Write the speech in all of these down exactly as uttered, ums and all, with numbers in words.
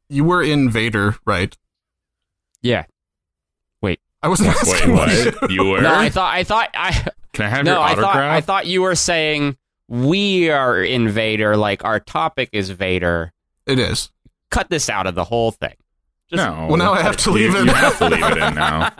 you were in Vader, right? Yeah. Wait. I wasn't asking Wait, what? You were? No, I thought I thought I Can I have No, your I autograph? thought I thought you were saying we are in Vader, like our topic is Vader. It is. Cut this out of the whole thing. Just, no. Well, now I have to leave you, it. You have to leave it in now.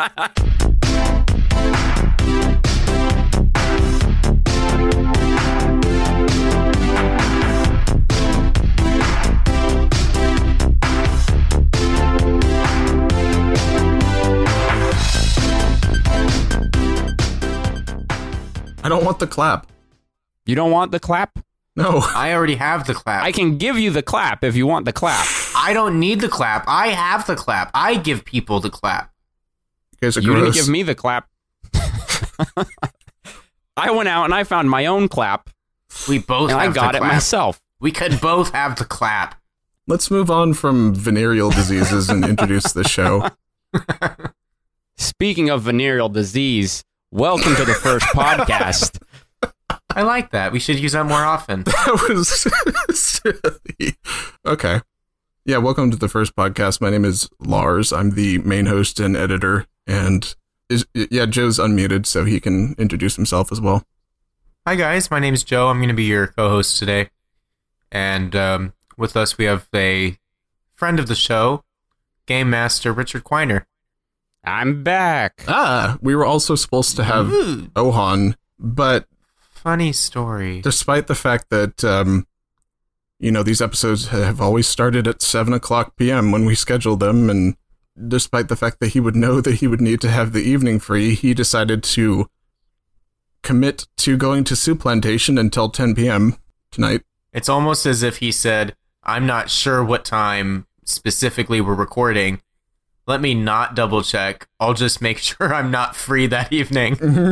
I don't want the clap. You don't want the clap? No. I already have the clap. I can give you the clap if you want the clap. I don't need the clap. I have the clap. I give people the clap. You guys are You didn't gross. give me the clap. I went out and I found my own clap, We both and have I got the it clap. myself. We could both have the clap. Let's move on from venereal diseases and introduce the show. Speaking of venereal disease, welcome to the first podcast. I like that. We should use that more often. That was silly. Okay. Yeah, welcome to the first podcast. My name is Lars. I'm the main host and editor. And is yeah, Joe's unmuted, so he can introduce himself as well. Hi, guys. My name is Joe. I'm going to be your co-host today. And um, with us, we have a friend of the show, Game Master Richard Quiner. I'm back. Ah, we were also supposed to have Ooh, Ohan, but funny story. despite the fact that, um, you know, these episodes have always started at seven o'clock p.m. when we scheduled them, and despite the fact that he would know that he would need to have the evening free, he decided to commit to going to Soup Plantation until ten p.m. tonight. It's almost as if he said, I'm not sure what time specifically we're recording. Let me not double check. I'll just make sure I'm not free that evening.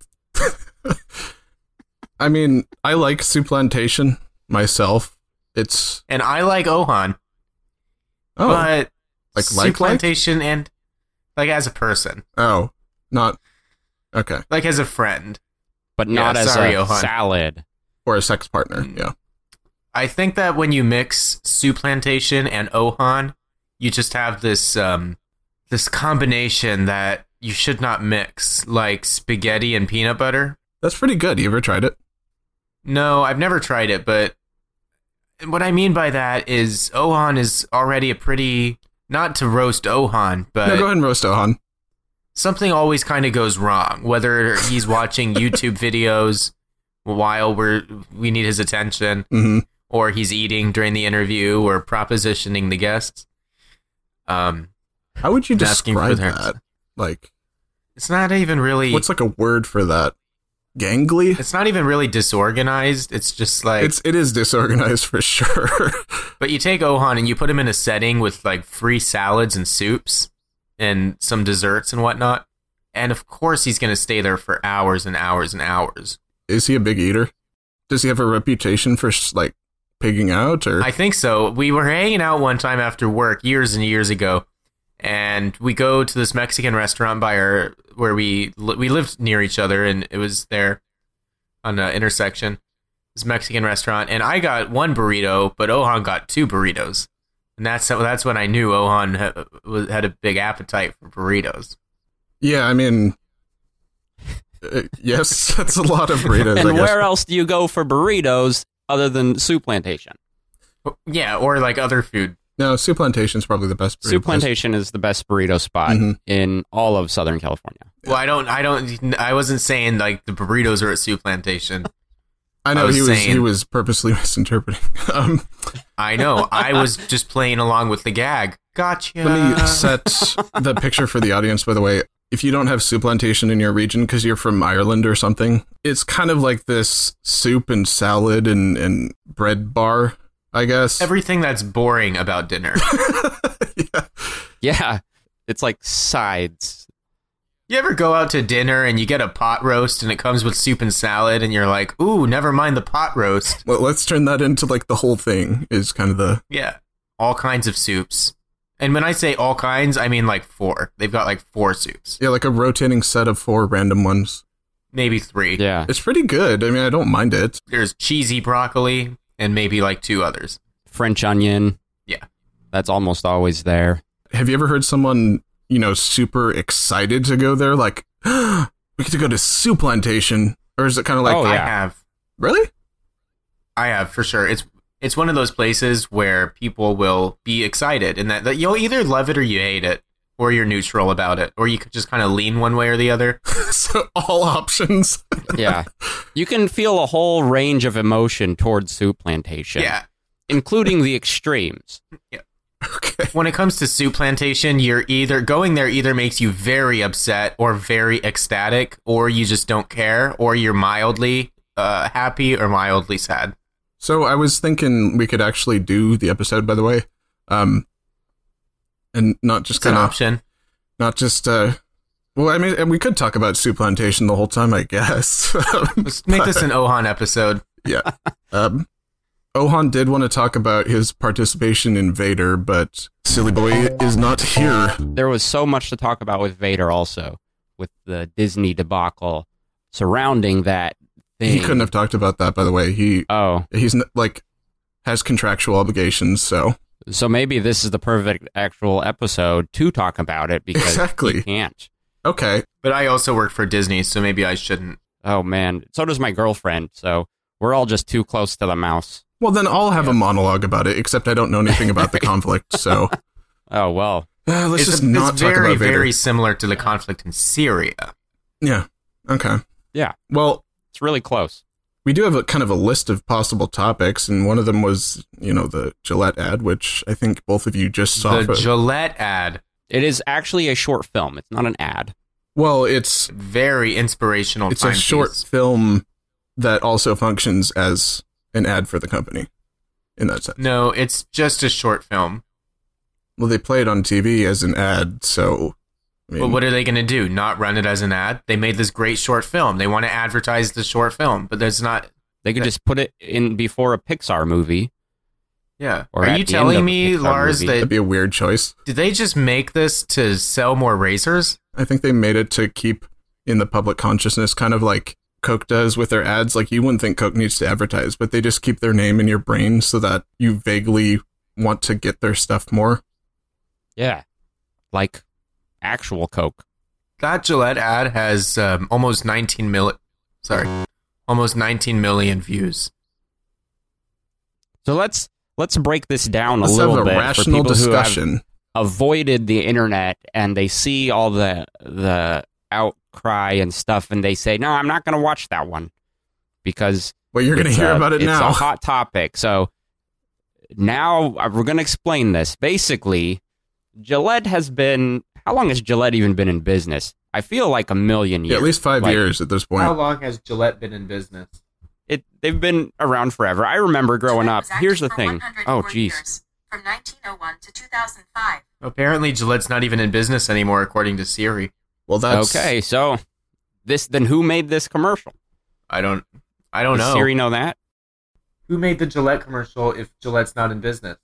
I mean, I like Soup Plantation myself. It's And I like Ohan, oh but like Soup like like Plantation and like as a person, oh not okay like as a friend. But not Yeah, as sorry, a Johan. salad. or a sex partner. Yeah, I think that when you mix Soup Plantation and Ohan, you just have this um, this combination that you should not mix, like spaghetti and peanut butter. that's pretty good. You ever tried it? No, I've never tried it, but what I mean by that is Ohan is already a pretty, not to roast Ohan, but No, go ahead and roast Ohan. something always kind of goes wrong, whether he's watching YouTube videos while we're we need his attention, Mm-hmm. or he's eating during the interview, or propositioning the guests. Um, How would you Asking for describe their- that? Like, it's not even really. what's like a word for that? Gangly? It's not even really disorganized. It's just like. It's it is disorganized for sure. But you take Ohan and you put him in a setting with like free salads and soups and some desserts and whatnot, and of course he's going to stay there for hours and hours and hours. Is he a big eater? Does he have a reputation for like pigging out? Or I think so. We were hanging out one time after work years and years ago, and we go to this Mexican restaurant by our where we li- we lived near each other, and it was there on an intersection. This Mexican restaurant, and I got one burrito, but Ohan got two burritos, and that's that's when I knew Ohan ha- was- had a big appetite for burritos. yeah, I mean, uh, yes, that's a lot of burritos. And I guess. where else do you go for burritos other than Soup Plantation? Yeah, or like other food. No, Soup Plantation's probably the best burrito Soup place. Plantation is the best burrito spot Mhm. in all of Southern California. Well, I don't, I don't, I wasn't saying like the burritos are at Soup Plantation. I know I was he was saying- he was purposely misinterpreting. Um, I know. I was just playing along with the gag. Gotcha. let me set the picture for the audience. By the way, if you don't have Soup Plantation in your region because you're from Ireland or something, it's kind of like this soup and salad and, and bread bar, I guess. Everything that's boring about dinner. yeah. Yeah, it's like sides. You ever go out to dinner and you get a pot roast and it comes with soup and salad and you're like, ooh, never mind the pot roast. Well, let's turn that into like the whole thing is kind of the... Yeah. All kinds of soups. And when I say all kinds, I mean like four. They've got like four soups. Yeah, like a rotating set of four random ones. Maybe three. Yeah, It's pretty good. I mean, I don't mind it. There's cheesy broccoli and maybe like two others. French onion. Yeah. That's almost always there. Have you ever heard someone, you know, super excited to go there? Like, we get to go to Soup Plantation. Or is it kind of like, Oh, I yeah. have. really? I have, for sure. It's it's one of those places where people will be excited, and that, that you'll either love it or you hate it, or you're neutral about it, or you could just kind of lean one way or the other. So all options. Yeah. You can feel a whole range of emotion towards Soup Plantation. Yeah. Including the extremes. Okay. When it comes to Soup Plantation, you're either going there either makes you very upset or very ecstatic, or you just don't care, or you're mildly uh, happy or mildly sad. So I was thinking we could actually do the episode, by the way. Um, and not just It's an kind of, option. not just, uh, well, I mean, and we could talk about Soup Plantation the whole time, I guess. Let's make this an Ohan episode. Yeah. Um, Ohan did want to talk about his participation in Vader, but Silly Boy is not here. There was so much to talk about with Vader also, with the Disney debacle surrounding that thing. He couldn't have talked about that, by the way. He Oh, he's n- like has contractual obligations, so so maybe this is the perfect actual episode to talk about it because Exactly. he can't. okay. But I also work for Disney, so maybe I shouldn't. Oh, man. So does my girlfriend, so we're all just too close to the mouse. Well, then I'll have a monologue about it. Except I don't know anything about the conflict, so Oh, well. uh, let's It's, just a- not it's talk very, about Vader. very similar to the conflict in Syria. Yeah. Okay. Yeah. Well, It's really close. we do have a kind of a list of possible topics, and one of them was, you know, the Gillette ad, which I think both of you just saw. The but- Gillette ad, It is actually a short film. It's not an ad. well, it's very inspirational. it's a timepiece. short film that also functions as an ad for the company. In that sense, No, it's just a short film. well, they play it on T V as an ad, so. I mean, But what are they going to do? Not run it as an ad? They made this great short film. They want to advertise the short film, but there's not. They could just put it in before a Pixar movie. Yeah. Or Are at you the end of telling a me, Pixar Lars, movie. that'd that be a weird choice. did they just make this to sell more razors? I think they made it to keep in the public consciousness, kind of like Coke does with their ads. Like, you wouldn't think Coke needs to advertise, but they just keep their name in your brain so that you vaguely want to get their stuff more. Yeah. Like actual Coke. That Gillette ad has um, almost nineteen million. Sorry, almost nineteen million views. So let's let's break this down a Let's little have a bit rational for people who have discussion. avoided the internet and they see all the the outcry and stuff and they say, no, I'm not going to watch that one because Well, you're going to it's hear a- about it it's now. a hot topic. So now uh, we're going to explain this. Basically, Gillette has been, how long has Gillette even been in business? I feel like a million years. Yeah, at least five Like, years at this point. long has Gillette been in business? It, they've been around forever. I remember growing Gillette up. was active Here's the for thing. one hundred Oh, four geez. years, from nineteen oh one to two thousand five. Apparently, Gillette's not even in business anymore, according to Siri. Well, that's Okay, so this then who made this commercial? I don't. I don't Does know. Siri know that? Who made the Gillette commercial if Gillette's not in business?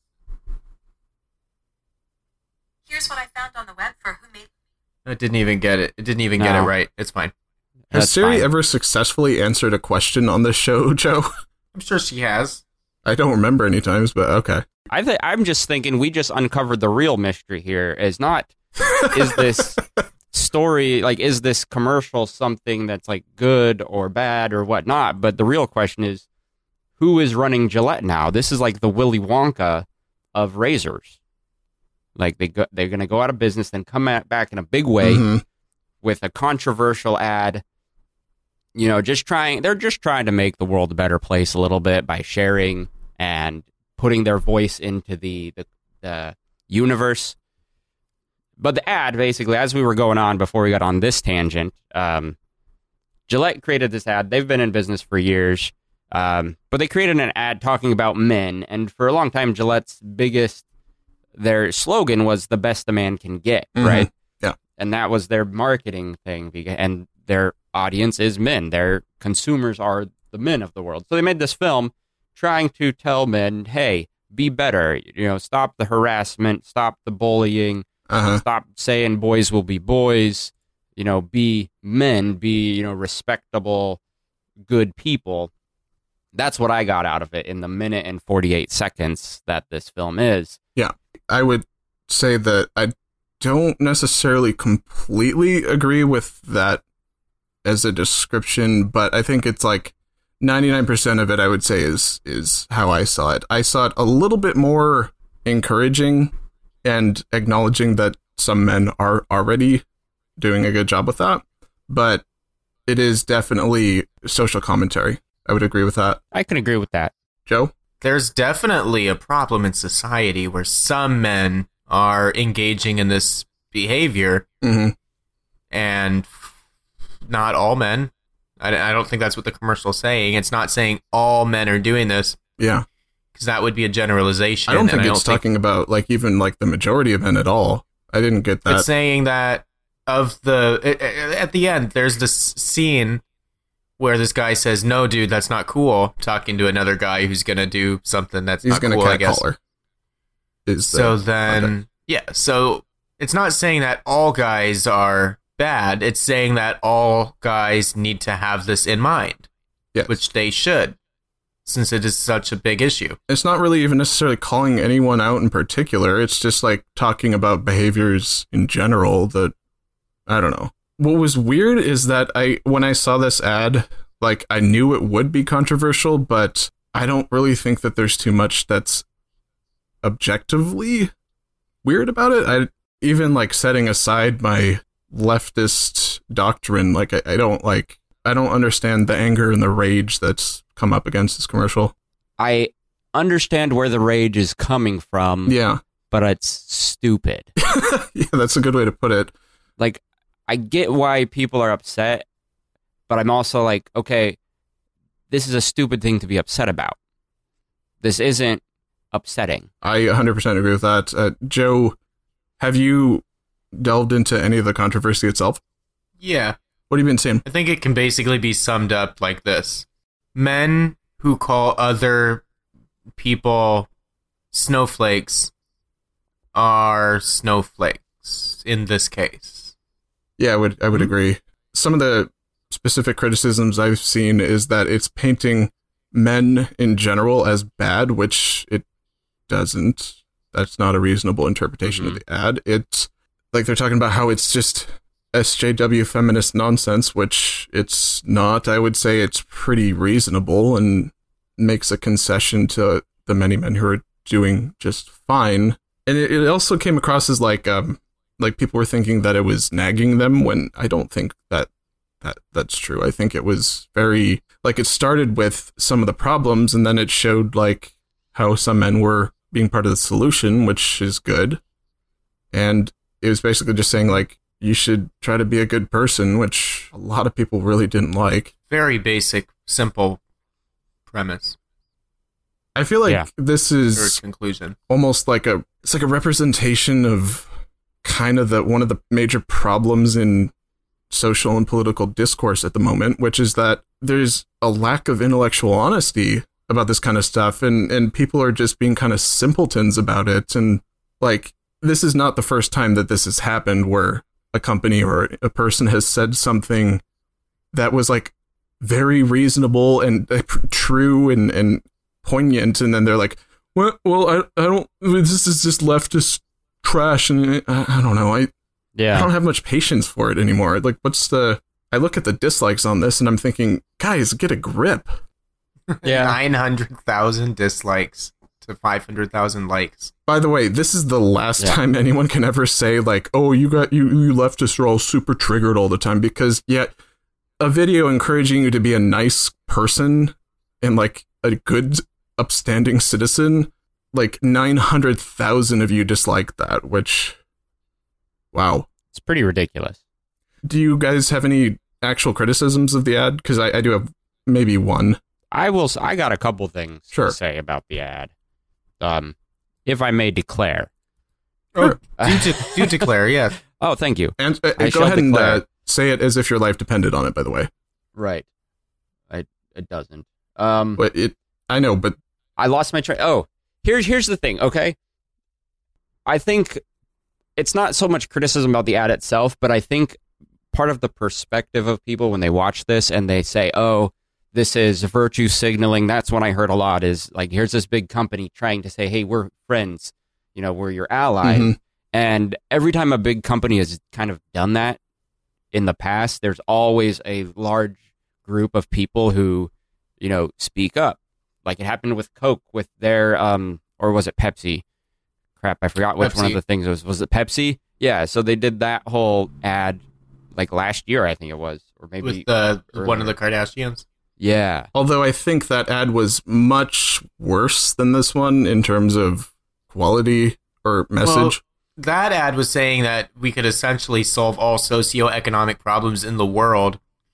Here's what I found on the web for who made. It didn't even get it. It didn't even get it No. right. It's fine. Has That's Siri fine. ever successfully answered a question on this show, Joe? I'm sure she has. I don't remember any times, but okay. I th- I'm just thinking we just uncovered the real mystery here. Is not is this story like is this commercial something that's like good or bad or whatnot? But the real question is, who is running Gillette now? This is like the Willy Wonka of razors. Like they go, they're going to go out of business, then come at, back in a big way Mhm. with a controversial ad. You know, just trying, they're just trying to make the world a better place a little bit by sharing and putting their voice into the, the, the universe. But the ad, basically, as we were going on before we got on this tangent, um, Gillette created this ad. They've been in business for years, um, but they created an ad talking about men. And for a long time, Gillette's biggest, their slogan was the best a man can get, Mhm. right? Yeah. And that was their marketing thing. beca- And their audience is men. Their consumers are the men of the world. So they made this film trying to tell men, hey, be better. You know, stop the harassment, stop the bullying, Uh-huh. stop saying boys will be boys. You know, be men, be, you know, respectable, good people. That's what I got out of it in the minute and forty-eight seconds that this film is. I would say that I don't necessarily completely agree with that as a description, but I think it's like ninety-nine percent of it, I would say, is is how I saw it. I saw it a little bit more encouraging and acknowledging that some men are already doing a good job with that, but it is definitely social commentary. I would agree with that. I can agree with that. Joe? There's definitely a problem in society where some men are engaging in this behavior, Mm-hmm. and not all men. I, I don't think that's what the commercial is saying. It's not saying all men are doing this, Yeah. because that would be a generalization. I don't and think it's talking about like even like the majority of men at all. I didn't get that. It's saying that of the it, it- at the end, there's this scene where this guy says, "No, dude, that's not cool," talking to another guy who's gonna do something that's He's not going to cool. I guess. catcall her. Is So the then, context. yeah. So it's not saying that all guys are bad. It's saying that all guys need to have this in mind, Yes. which they should, since it is such a big issue. It's not really even necessarily calling anyone out in particular. It's just like talking about behaviors in general that, I don't know. What was weird is that I, when I saw this ad, like I knew it would be controversial, but I don't really think that there's too much that's objectively weird about it. I even like setting aside my leftist doctrine, like I, I don't like, I don't understand the anger and the rage that's come up against this commercial. I understand where the rage is coming from, Yeah. but it's stupid. Yeah, that's a good way to put it. Like, I get why people are upset, but I'm also like, okay, this is a stupid thing to be upset about. This isn't upsetting. I one hundred percent agree with that. Uh, Joe, have you delved into any of the controversy itself? Yeah. What have you been seeing? I think it can basically be summed up like this. Men who call other people snowflakes are snowflakes in this case. Yeah, I would I would Mhm. agree. Some of the specific criticisms I've seen is that it's painting men in general as bad, which it doesn't. That's not a reasonable interpretation of the ad. It's like they're talking about how it's just S J W feminist nonsense, which it's not. I would say it's pretty reasonable and makes a concession to the many men who are doing just fine. And it, it also came across as like um like people were thinking that it was nagging them, when I don't think that that that's true. I think it was very like it started with some of the problems, and then it showed like how some men were being part of the solution, which is good. And it was basically just saying like you should try to be a good person, which a lot of people really didn't like. Very basic, simple premise I feel like Yeah. this or is conclusion. almost like a it's like a representation of kind of the one of the major problems in social and political discourse at the moment, which is that there's a lack of intellectual honesty about this kind of stuff, and and people are just being kind of simpletons about it. And like this is not the first time that this has happened, where a company or a person has said something that was like very reasonable and uh, true and and poignant, and then they're like, well, well I, I don't, this is just leftist trash, and I, I don't know, I, I Yeah. don't have much patience for it anymore. Like, what's the, I look at the dislikes on this, and I'm thinking, guys, get a grip. Yeah. nine hundred thousand dislikes to five hundred thousand likes. By the way, this is the last Yeah. time anyone can ever say, like, oh, you got, you, you leftists are all super triggered all the time, because, yeah, a video encouraging you to be a nice person and, like, a good, upstanding citizen, like, nine hundred thousand of you disliked that, which, wow. It's pretty ridiculous. Do you guys have any actual criticisms of the ad? Because I, I do have maybe one. I will. s- I got a couple things Sure. to say about the ad. Um, if I may declare. Sure. Do, de- do declare, yeah. Oh, thank you. And uh, I go shall ahead and declare. uh, say it as if your life depended on it, by the way. Right. I. It doesn't. Um, But it, I know, but I lost my train. Oh, here's here's the thing. Okay. I think it's not so much criticism about the ad itself, but I think part of the perspective of people when they watch this and they say, "Oh, this is virtue signaling." That's what I heard a lot. Is like, here's this big company trying to say, "Hey, we're friends. you know, we're your ally. Mhm. And every time a big company has kind of done that in the past, there's always a large group of people who, you know, speak up. Like it happened with Coke with their, um, or was it Pepsi? Crap, I forgot which one of Pepsi. the things it was. Was it Pepsi? Yeah, so they did that whole ad like last year, I think it was, or maybe With the one earlier. of the Kardashians. Yeah, Although I think that ad was much worse than this one in terms of quality or message. That ad was saying that we could essentially solve all socioeconomic problems in the world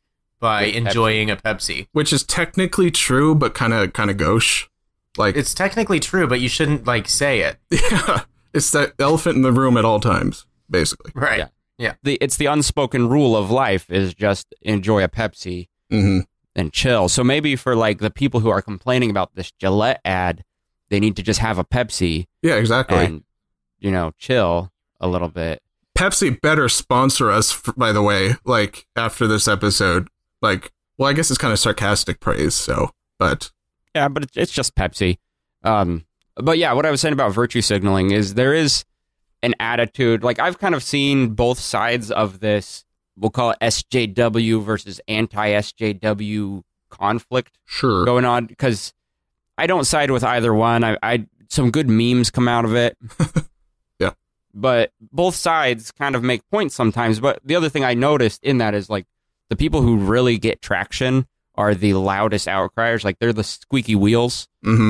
by With Pepsi. enjoying a Pepsi. Which is technically true, but kind of kind of gauche. Like, It's technically true, but you shouldn't like say it. yeah, it's that elephant in the room at all times, basically. Right. Yeah. the it's the unspoken rule of life is just enjoy a Pepsi hmm and chill. So maybe for like the people who are complaining about this Gillette ad, they need to just have a Pepsi Yeah, exactly. and, you know, chill a little bit. Pepsi better sponsor us, f- by the way, like, after this episode. Like, well, I guess it's kind of sarcastic praise, so, but, Yeah, but it's, it's just Pepsi. Um, but yeah, what I was saying about virtue signaling is there is an attitude. Like I've kind of seen both sides of this. We'll call it S J W versus anti-S J W conflict sure. going on because I don't side with either one. I, I some good memes come out of it. Yeah. But both sides kind of make points sometimes. But the other thing I noticed in that is like the people who really get traction are the loudest outcriers. Like they're the squeaky wheels. hmm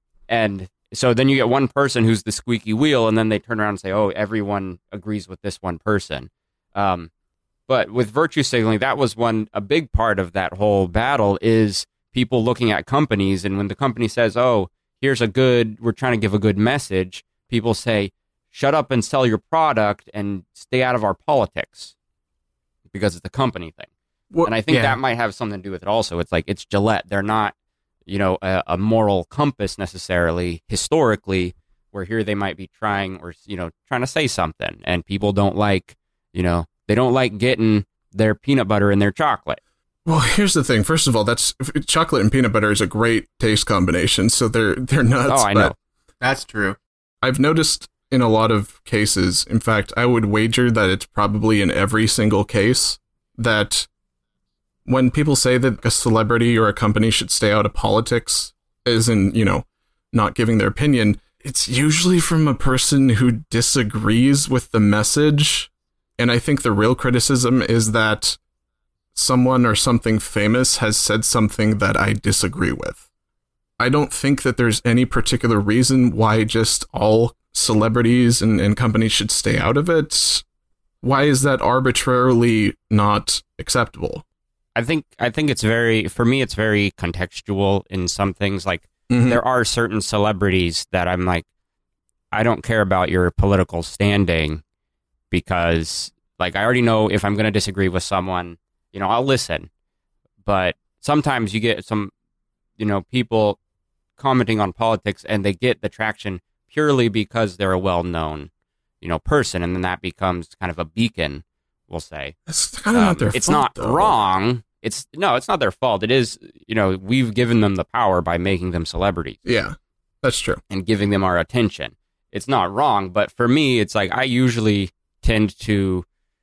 And so then you get one person who's the squeaky wheel, and then they turn around and say, oh, everyone agrees with this one person. Um, but with virtue signaling, that was one, a big part of that whole battle is people looking at companies. And when the company says, oh, here's a good, we're trying to give a good message, people say, shut up and sell your product and stay out of our politics because it's a company thing. Well, And I think yeah. that might have something to do with it also. It's like, it's Gillette. They're not, you know, a, a moral compass necessarily historically, where here they might be trying or, you know, trying to say something and people don't like, you know, they don't like getting their peanut butter in their chocolate. Well, here's the thing. First of all, that's chocolate and peanut butter is a great taste combination, so they're they're nuts. Oh, I but know. That's true. I've noticed in a lot of cases, in fact, I would wager that it's probably in every single case, that when people say that a celebrity or a company should stay out of politics, as in, you know, not giving their opinion, it's usually from a person who disagrees with the message. And I think the real criticism is that someone or something famous has said something that I disagree with. I don't think that there's any particular reason why just all celebrities and, and companies should stay out of it. Why is that arbitrarily not acceptable? I think I think it's very, for me, it's very contextual in some things. Like Mhm. there are certain celebrities that I'm like, I don't care about your political standing because, like, I already know if I'm going to disagree with someone, you know, I'll listen. But sometimes you get some, you know, people commenting on politics and they get the traction purely because they're a well-known, you know, person, and then that becomes kind of a beacon, we'll say. That's kind of Um, not their it's fault, not though. wrong. It's no, it's not their fault. It is, you know, we've given them the power by making them celebrities Yeah, that's true. and giving them our attention. It's not wrong, but for me, it's like I usually tend to,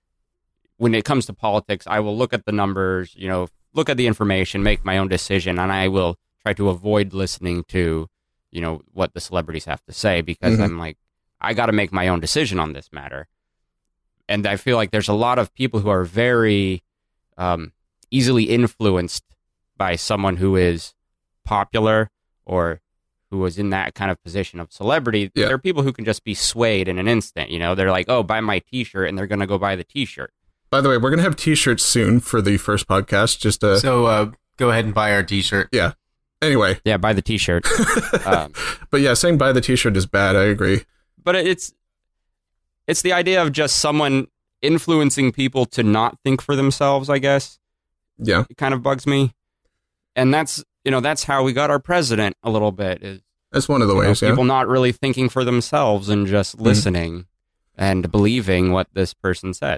when it comes to politics, I will look at the numbers, you know, look at the information, make my own decision, and I will try to avoid listening to, you know, what the celebrities have to say because Mhm. I'm like, I got to make my own decision on this matter. And I feel like there's a lot of people who are very um, easily influenced by someone who is popular or who was in that kind of position of celebrity. Yeah. There are people who can just be swayed in an instant. You know, they're like, oh, buy my T-shirt, and they're going to go buy the T-shirt. By the way, we're going to have t-shirts soon for the first podcast. Just uh, So uh, go ahead and buy our T-shirt. yeah. Anyway, Yeah, buy the T-shirt. um, but yeah, saying buy the t-shirt is bad. I agree. but it's it's the idea of just someone influencing people to not think for themselves, I guess. Yeah. It kind of bugs me. And that's, you know, that's how we got our president a little bit. Is, That's one of the you know, ways, yeah. people not really thinking for themselves and just listening and believing what this person said.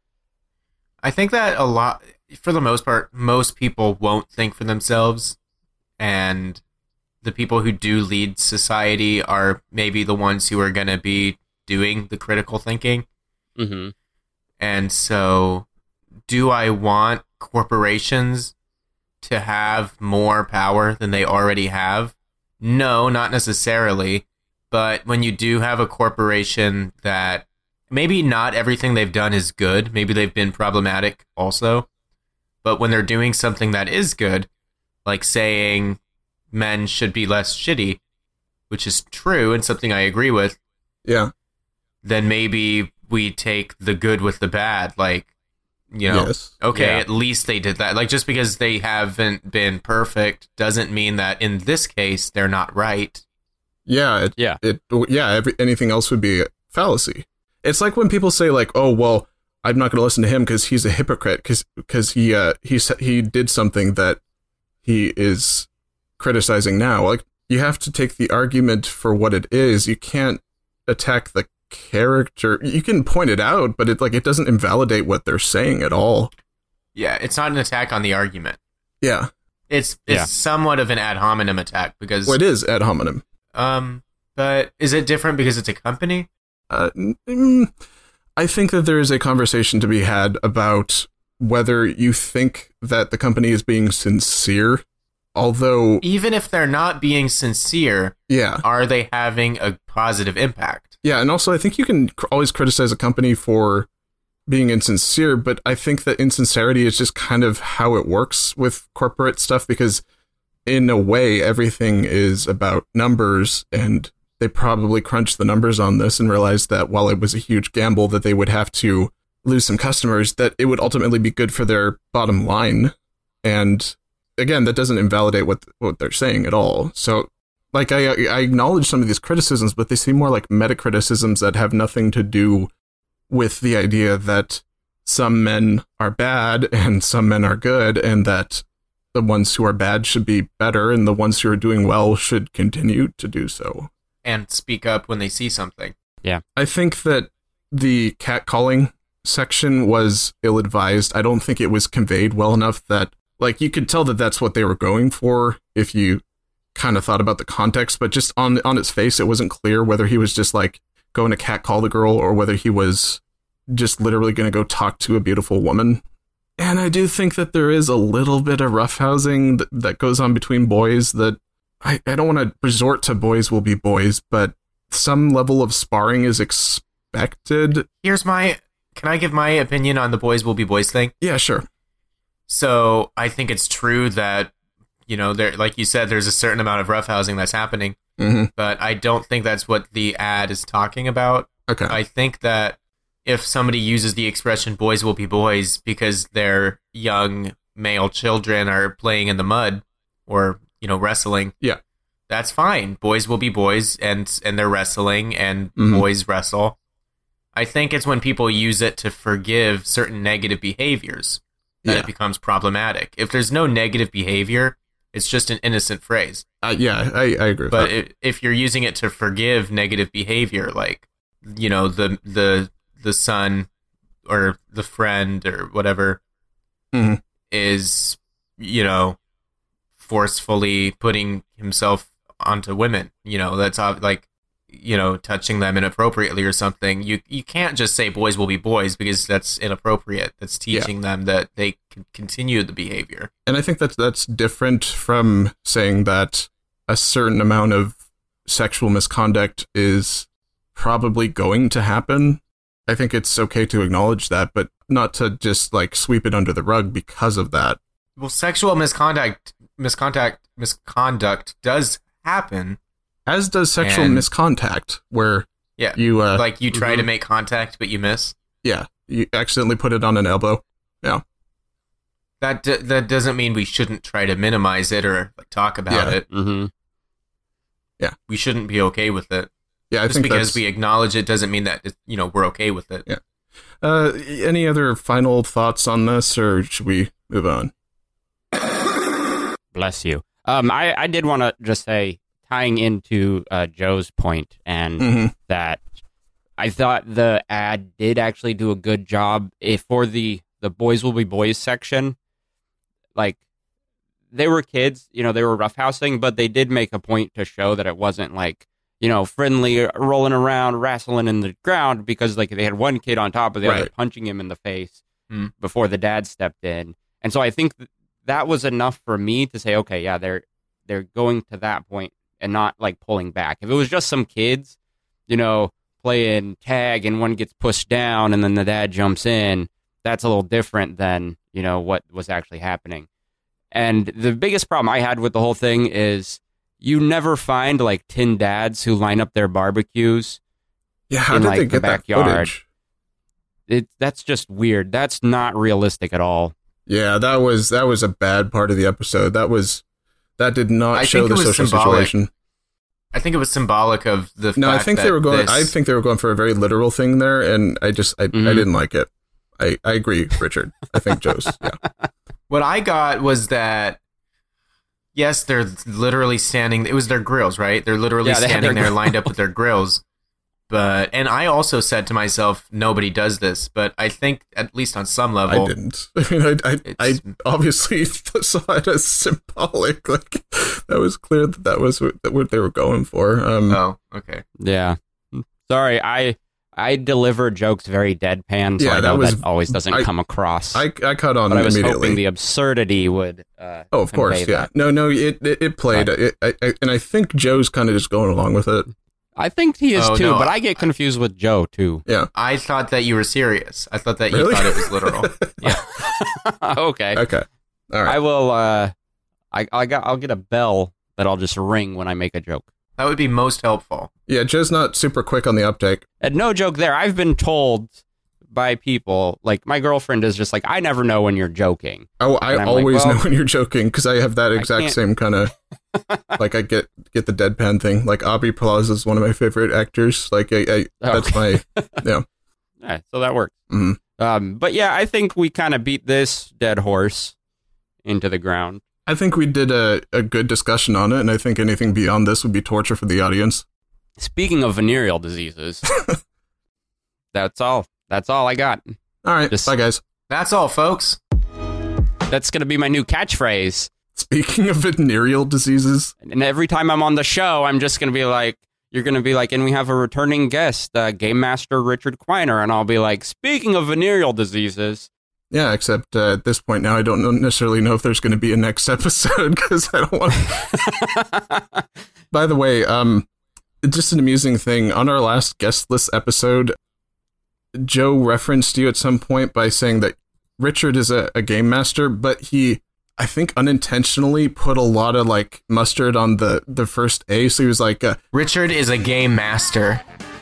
I think that a lot, for the most part, most people won't think for themselves, and the people who do lead society are maybe the ones who are going to be doing the critical thinking. Mm-hmm. And so, do I want corporations to have more power than they already have? No, not necessarily. But when you do have a corporation that maybe not everything they've done is good, maybe they've been problematic also, but when they're doing something that is good, like saying men should be less shitty, which is true and something I agree with, Yeah. then maybe we take the good with the bad. Like, you know, Yes. okay, Yeah. at least they did that. Like, just because they haven't been perfect doesn't mean that in this case they're not right. Yeah. It, Yeah. It. Yeah. Every, anything else would be a fallacy. It's like when people say like, "Oh, well, I'm not going to listen to him because he's a hypocrite because because he uh he sa- he did something that he is criticizing now." Like, you have to take the argument for what it is. You can't attack the character. You can point it out, but it like it doesn't invalidate what they're saying at all. Yeah, it's not an attack on the argument. Yeah. It's it's Yeah. somewhat of an ad hominem attack because Well, it is ad hominem. um but is it different because it's a company? Uh, mm, I think that there is a conversation to be had about whether you think that the company is being sincere, although, Even if they're not being sincere, yeah, are they having a positive impact? yeah, and also I think you can cr- always criticize a company for being insincere, but I think that insincerity is just kind of how it works with corporate stuff because, in a way, everything is about numbers, and they probably crunched the numbers on this and realized that while it was a huge gamble that they would have to lose some customers, that it would ultimately be good for their bottom line. And again, that doesn't invalidate what what they're saying at all. So, like, I I acknowledge some of these criticisms, but they seem more like meta criticisms that have nothing to do with the idea that some men are bad and some men are good, and that the ones who are bad should be better and the ones who are doing well should continue to do so. And speak up when they see something. I think that the catcalling section was ill-advised. I don't think it was conveyed well enough that, like, you could tell that that's what they were going for if you kind of thought about the context, but just on on its face, it wasn't clear whether he was just, like, going to catcall the girl or whether he was just literally going to go talk to a beautiful woman. And I do think that there is a little bit of roughhousing that, that goes on between boys that I, I don't want to resort to boys will be boys, but some level of sparring is expected. Here's my can I give my opinion on the boys will be boys thing? Yeah, sure. So I think it's true that, you know, there, like you said, there's a certain amount of roughhousing that's happening, Mm-hmm. but I don't think that's what the ad is talking about. Okay. I think that if somebody uses the expression boys will be boys because their young male children are playing in the mud or, you know, wrestling, Yeah. that's fine. Boys will be boys and and they're wrestling and Mhm. boys wrestle. I think it's when people use it to forgive certain negative behaviors that Yeah. it becomes problematic. If there's no negative behavior, it's just an innocent phrase. Uh, yeah, I, I agree with But that. if, if you're using it to forgive negative behavior, like, you know, the the the son or the friend or whatever Mhm. is, you know, forcefully putting himself onto women, you know, that's ob- like, you know, touching them inappropriately or something. You you can't just say boys will be boys because that's inappropriate. That's teaching them that they can continue the behavior. And I think that that's different from saying that a certain amount of sexual misconduct is probably going to happen. I think it's okay to acknowledge that, but not to just like sweep it under the rug because of that. Well, sexual misconduct misconduct misconduct does happen. As does sexual And- miscontact, where Yeah. you uh, Like you try to mhm. make contact but you miss. yeah, you accidentally put it on an elbow. Yeah, That d- that doesn't mean we shouldn't try to minimize it or like talk about Yeah. it. Mm-hmm. We shouldn't be okay with it. yeah. I Just think because that's, we acknowledge it doesn't mean that it, you know we're okay with it. Yeah. Uh, any other final thoughts on this, or should we move on? Bless you. Um, I, I did want to just say, tying into uh, Joe's point, and Mm-hmm. that I thought the ad did actually do a good job if for the the boys will be boys section. Like, they were kids, you know, they were roughhousing, but they did make a point to show that it wasn't like, you know, friendly rolling around, wrestling in the ground, because like they had one kid on top of the Right. other punching him in the face Hmm. before the dad stepped in. And so I think th- that was enough for me to say, okay, yeah, they're they're going to that point and not like pulling back. If it was just some kids, you know, playing tag and one gets pushed down and then the dad jumps in, that's a little different than, you know, what was actually happening. And the biggest problem I had with the whole thing is you never find like ten dads who line up their barbecues. Yeah, how in, did like, they the get that backyard. footage? It that's just weird. That's not realistic at all. Yeah, that was that was a bad part of the episode. That was that did not I show think the it was social symbolic. situation. I think it was symbolic of the No, fact I think that they were going. this- I think they were going for a very literal thing there, and I just I, I Mhm. didn't like it. I, I agree, Richard. I think Joe's. Yeah, what I got was that yes, they're literally standing. It was their grills, right? They're literally Yeah, they had standing their there, lined up with their grills. But and I also said to myself, nobody does this. But I think at least on some level, I didn't. I mean, I I, I It's- obviously saw it as symbolic. Like that was clear that that was what, that what they were going for. Um, Oh, okay. Yeah. Sorry, I I deliver jokes very deadpan, so Yeah, I that know was- that always doesn't I- come across. I I caught on but I was immediately. hoping the absurdity would. Uh, Oh, of course, convey yeah. that. No, no, it it, it played, it, I, I, and I think Joe's kind of just going along with it. I think he is Oh, too, no, but I get confused with Joe too. I thought that you were serious. I thought that you Really? thought it was literal. Yeah. Okay. Okay, all right. I will. Uh, I I got. I'll get a bell that I'll just ring when I make a joke. That would be most helpful. Yeah, Joe's not super quick on the uptake. And no joke there. I've been told by people, like my girlfriend is just like, I never know when you're joking. Oh, I And I'm like, always well, know when you're joking because I have that I exact can't- same kind of like I get get the deadpan thing. Like Aubrey Plaza is one of my favorite actors. Like I, I Oh. that's my Yeah, so that works. mhm. Um, but yeah, I think we kind of beat this dead horse into the ground. I think we did a, a good discussion on it, and I think anything beyond this would be torture for the audience. Speaking of venereal diseases, that's all. That's all I got. All right, Just- bye guys. That's all, folks. That's going to be my new catchphrase. Speaking of venereal diseases, And every time I'm on the show, I'm just going to be like, you're going to be like, and we have a returning guest, uh, Game Master Richard Quiner. And I'll be like, speaking of venereal diseases. yeah. Except uh, at this point now, I don't know- necessarily know if there's going to be a next episode because I don't want. By the way, um, just an amusing thing on our last guest list episode, Joe referenced you at some point by saying that Richard is a, a game master, but he, I think, unintentionally put a lot of like mustard on the the first A. So he was like, uh, Richard is a game master.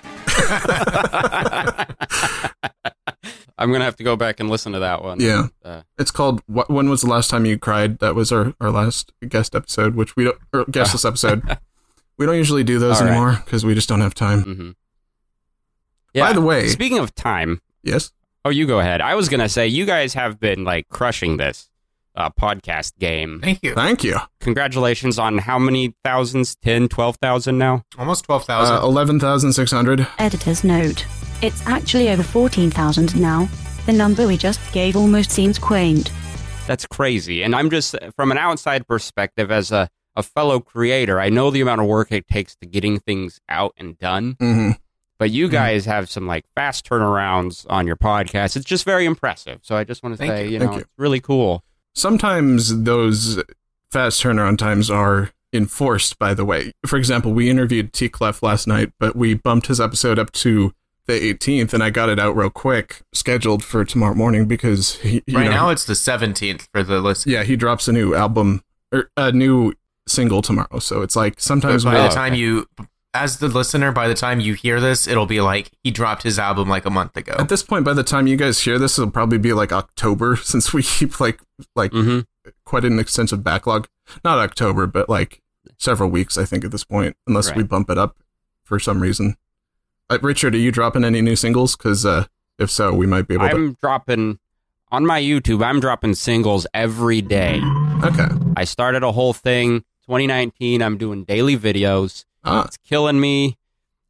I'm going to have to go back and listen to that one. yeah. Uh, It's called what, when was the last time you cried? That was our, our last guest episode, which we don't or guest list episode. We don't usually do those All right. anymore because we just don't have time. hmm Yeah. By the way, Speaking of time, yes. oh, you go ahead. I was going to say, you guys have been like crushing this uh, podcast game. Thank you. Thank you. Congratulations on how many thousands? ten, twelve thousand now? Almost twelve thousand. Uh, eleven thousand six hundred. Editor's note. It's actually over fourteen thousand now. The number we just gave almost seems quaint. That's crazy. And I'm just, from an outside perspective, as a, a fellow creator, I know the amount of work it takes to getting things out and done. Mm-hmm. But you guys have some like fast turnarounds on your podcast. It's just very impressive. So I just want to Thank say, you. you, Thank know, you. it's really cool. Sometimes those fast turnaround times are enforced, by the way. For example, we interviewed T. Clef last night, but we bumped his episode up to the eighteenth, and I got it out real quick, scheduled for tomorrow morning because he, you right know, now it's the seventeenth for the list. yeah, he drops a new album or a new single tomorrow. So it's like sometimes By we'll, the time you, as the listener, by the time you hear this, it'll be like he dropped his album like a month ago. at this point, by the time you guys hear this, it'll probably be like October since we keep like like hmm quite an extensive backlog. Not October, but like several weeks, I think, at this point, unless Right. we bump it up for some reason. Uh, Richard, are you dropping any new singles? Because uh, if so, we might be able I'm dropping, on my YouTube, I'm dropping singles every day. to. Okay. I started a whole thing, twenty nineteen. I'm doing daily videos. Ah, It's killing me.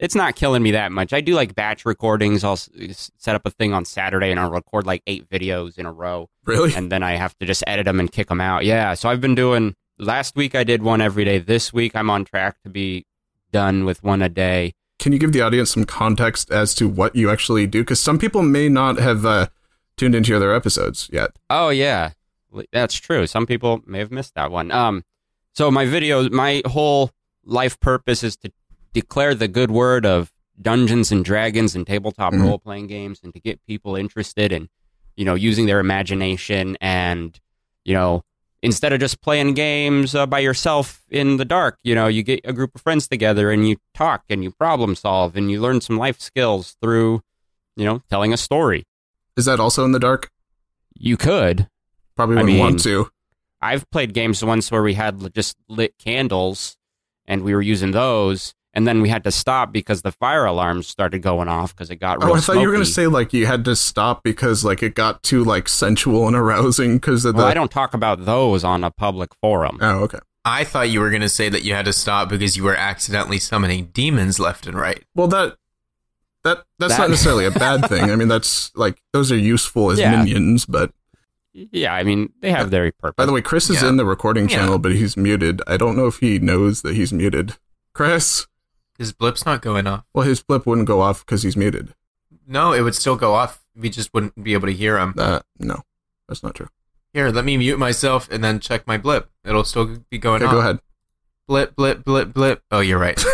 it's not killing me that much. I do like batch recordings. I'll s- set up a thing on Saturday and I'll record like eight videos in a row. Really? And then I have to just edit them and kick them out. Yeah. So I've been doing, last week I did one every day. This week I'm on track to be done with one a day. Can you give the audience some context as to what you actually do? Because some people may not have uh, tuned into your other episodes yet. Oh, yeah. That's true. Some people may have missed that one. Um, so my videos, my whole life purpose is to declare the good word of Dungeons and Dragons and tabletop Mhm. role-playing games, and to get people interested in, you know, using their imagination and, you know, instead of just playing games uh, by yourself in the dark, you know, you get a group of friends together and you talk and you problem solve and you learn some life skills through, you know, telling a story. Is that also in the dark? You could. Probably I wouldn't mean- want to. I've played games once where we had l- just lit candles and we were using those, and then we had to stop because the fire alarms started going off because it got real Oh, I thought you were going to smoky. say like you had to stop because like it got too like sensual and arousing because of Well, the. I don't talk about those on a public forum. Oh, okay. I thought you were going to say that you had to stop because you were accidentally summoning demons left and right. Well, that that that's That- not necessarily a bad thing. I mean, that's like those are useful as Yeah. minions. But Yeah, I mean, they have their purpose. by the way, Chris is Yeah. in the recording Yeah. channel, but he's muted. I don't know if he knows that he's muted. Chris, His blip's not going off. well, his blip wouldn't go off because he's muted. No, it would still go off. We just wouldn't be able to hear him. Uh, no, that's not true. Here, let me mute myself and then check my blip. It'll still be going Okay, on. go ahead. Blip, blip, blip, blip. Oh, you're right.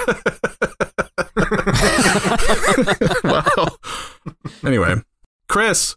Wow. Anyway, Chris.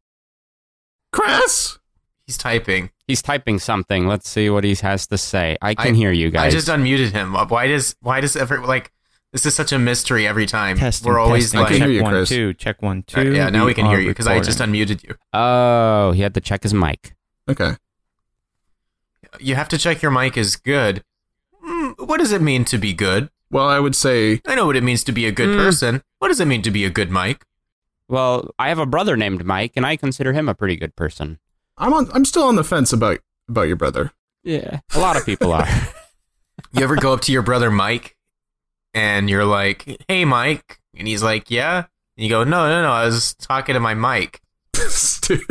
Chris. He's typing. He's typing something. Let's see what he has to say. I can I- hear you I guys. just unmuted him. Why does why does ever like this is such a mystery every time. Testing, We're always testing. I can like hear check you, one, Chris. two, check one, Uh, two. yeah, now we can are hear you because I just recording. unmuted you. Oh, he had to check his mic. Okay. You have to check your mic is good. Mm, what does it mean to be good? Well, I would say I know what it means to be a good Mm. person. What does it mean to be a good mic? Well, I have a brother named Mike, and I consider him a pretty good person. I'm on. I'm still on the fence about about your brother. Yeah, a lot of people are. You ever go up to your brother Mike and you're like, "Hey, Mike," and he's like, "Yeah," and you go, "No, no, no, I was talking to my mic." Stupid.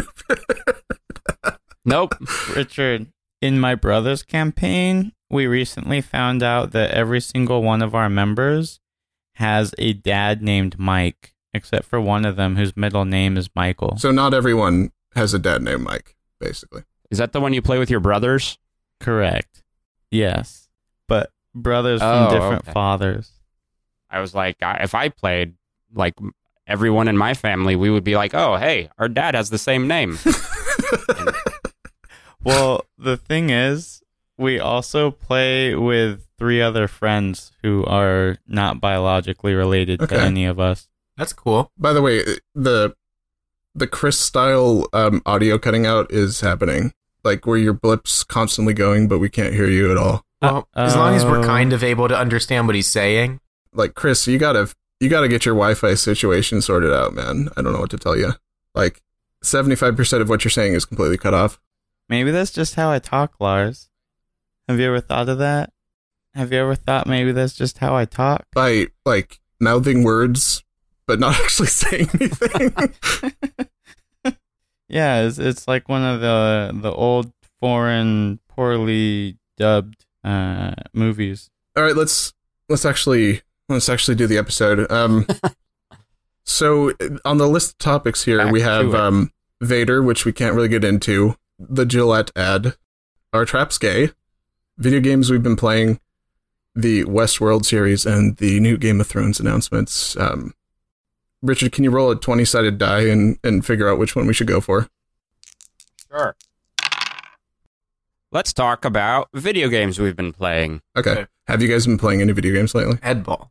Nope. Richard, in my brother's campaign, we recently found out that every single one of our members has a dad named Mike, except for one of them whose middle name is Michael. So not everyone has a dad named Mike, basically. Is that the one you play with your brothers? Correct. Yes. But brothers Oh, from different okay. fathers. I was like, I, if I played like everyone in my family, we would be like, oh, hey, our dad has the same name. Well, the thing is, we also play with three other friends who are not biologically related Okay. to any of us. That's cool. By the way, the the Chris style um, audio cutting out is happening, like where your blips constantly going, but we can't hear you at all. Well, as long as we're Oh. kind of able to understand what he's saying. Like Chris, you gotta you gotta get your Wi-Fi situation sorted out, man. I don't know what to tell you. Like seventy-five percent of what you're saying is completely cut off. Maybe that's just how I talk, Lars. Have you ever thought of that? Have you ever thought maybe that's just how I talk? By like mouthing words, but not actually saying anything. Yeah, it's, it's like one of the the old foreign, poorly dubbed uh, movies. All right, let's let's actually let's actually do the episode. Um, so on the list of topics here, Back we to have it. um, Vader, which we can't really get into, the Gillette ad, our Traps Gay, video games we've been playing, the Westworld series, and the new Game of Thrones announcements. Um, Richard, can you roll a twenty-sided die and, and figure out which one we should go for? Sure. Let's talk about video games we've been playing. Okay. Okay. Have you guys been playing any video games lately? Headball.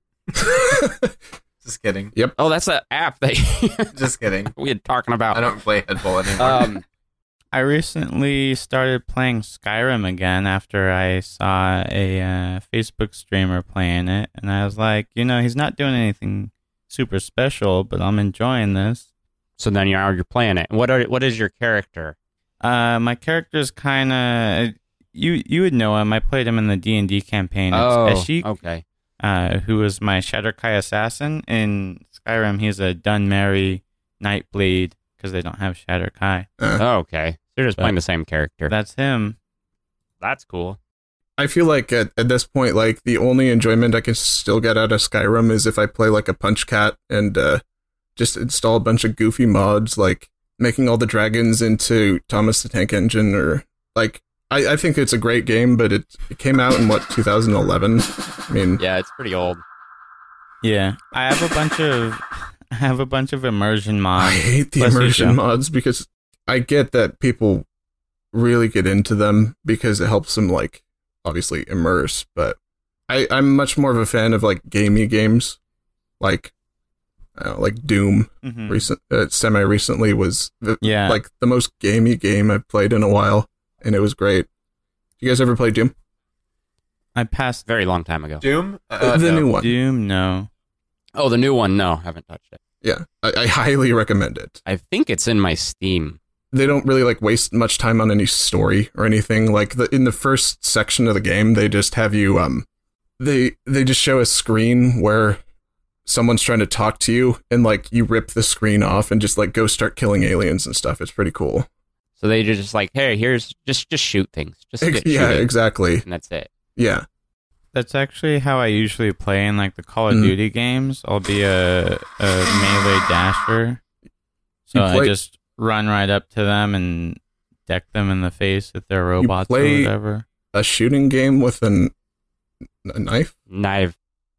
Just kidding. Oh, that's an app that Just kidding. we had talking about. I don't play headball anymore. Um, I recently started playing Skyrim again after I saw a uh, Facebook streamer playing it, and I was like, you know, he's not doing anything super special, but I'm enjoying this. so then you're you're playing it. What are what is your character? Uh, my character's kind of you. You would know him. I played him in the D and D campaign. It's Oh, Ashik. okay. uh, who was my Shatterkai assassin. In Skyrim, he's a Dunmerry Nightblade because they don't have Shatterkai. Uh, Oh, okay. So you're just But- playing the same character. That's him. That's cool. I feel like at, at this point, like the only enjoyment I can still get out of Skyrim is if I play like a punch cat and uh, just install a bunch of goofy mods, like making all the dragons into Thomas the Tank Engine, or like I, I think it's a great game, but it, it came out in what two thousand eleven. I mean, Yeah, it's pretty old. Yeah, I have a bunch of I have a bunch of immersion I mods. hate the Bless you, immersion Joe. mods because I get that people really get into them because it helps them like obviously immerse, but I, I'm much more of a fan of like gamey games, like I don't know, like Doom. Mhm. Recent, uh, semi recently was the, Yeah. like the most gamey game I've played in a while, and it was great. You guys ever play Doom? I passed Very long time ago. Doom? Uh, the no. new one. Doom. No, Oh, the new one? No, haven't touched it. Yeah, I, I highly recommend it. I think it's in my Steam. They don't really like waste much time on any story or anything. Like the in the first section of the game, they just have you um, they they just show a screen where someone's trying to talk to you, and like you rip the screen off and just like go start killing aliens and stuff. It's pretty cool. So they just like, hey, here's just just shoot things. Just get Yeah, shooting, exactly. and that's it. Yeah. that's actually how I usually play in like the Call of Mm. Duty games. I'll be a, a melee dasher, so You play- I just run right up to them and deck them in the face if they're robots play- or whatever. A shooting game with an, a knife. Knife.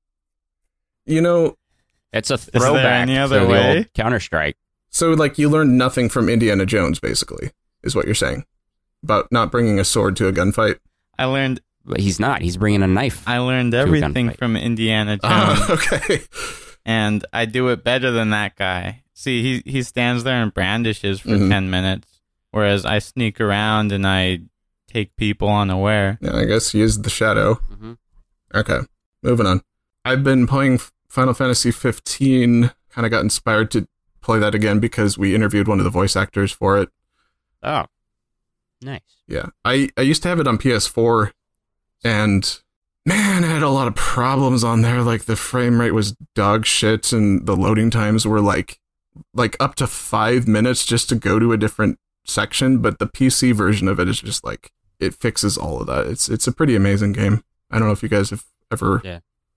You know, It's a there throwback any to other the way? old Counter Strike. so like you learned nothing from Indiana Jones, basically, is what you're saying about not bringing a sword to a gunfight. I learned But he's not. He's bringing a knife. I learned a everything gunfight. from Indiana Jones, Ah, okay. and I do it better than that guy. See, he he stands there and brandishes for Mhm. ten minutes, whereas I sneak around and I take people unaware. Yeah, I guess he is the shadow. Mhm. Okay, moving on. I've been playing Final Fantasy fifteen. Kind of got inspired to play that again because we interviewed one of the voice actors for it. Oh, nice. Yeah, I, I used to have it on P S four, and man, I had a lot of problems on there. Like the frame rate was dog shit, and the loading times were like like up to five minutes just to go to a different section. But the P C version of it is just like it fixes all of that. It's it's a pretty amazing game. I don't know if you guys have ever. Yeah.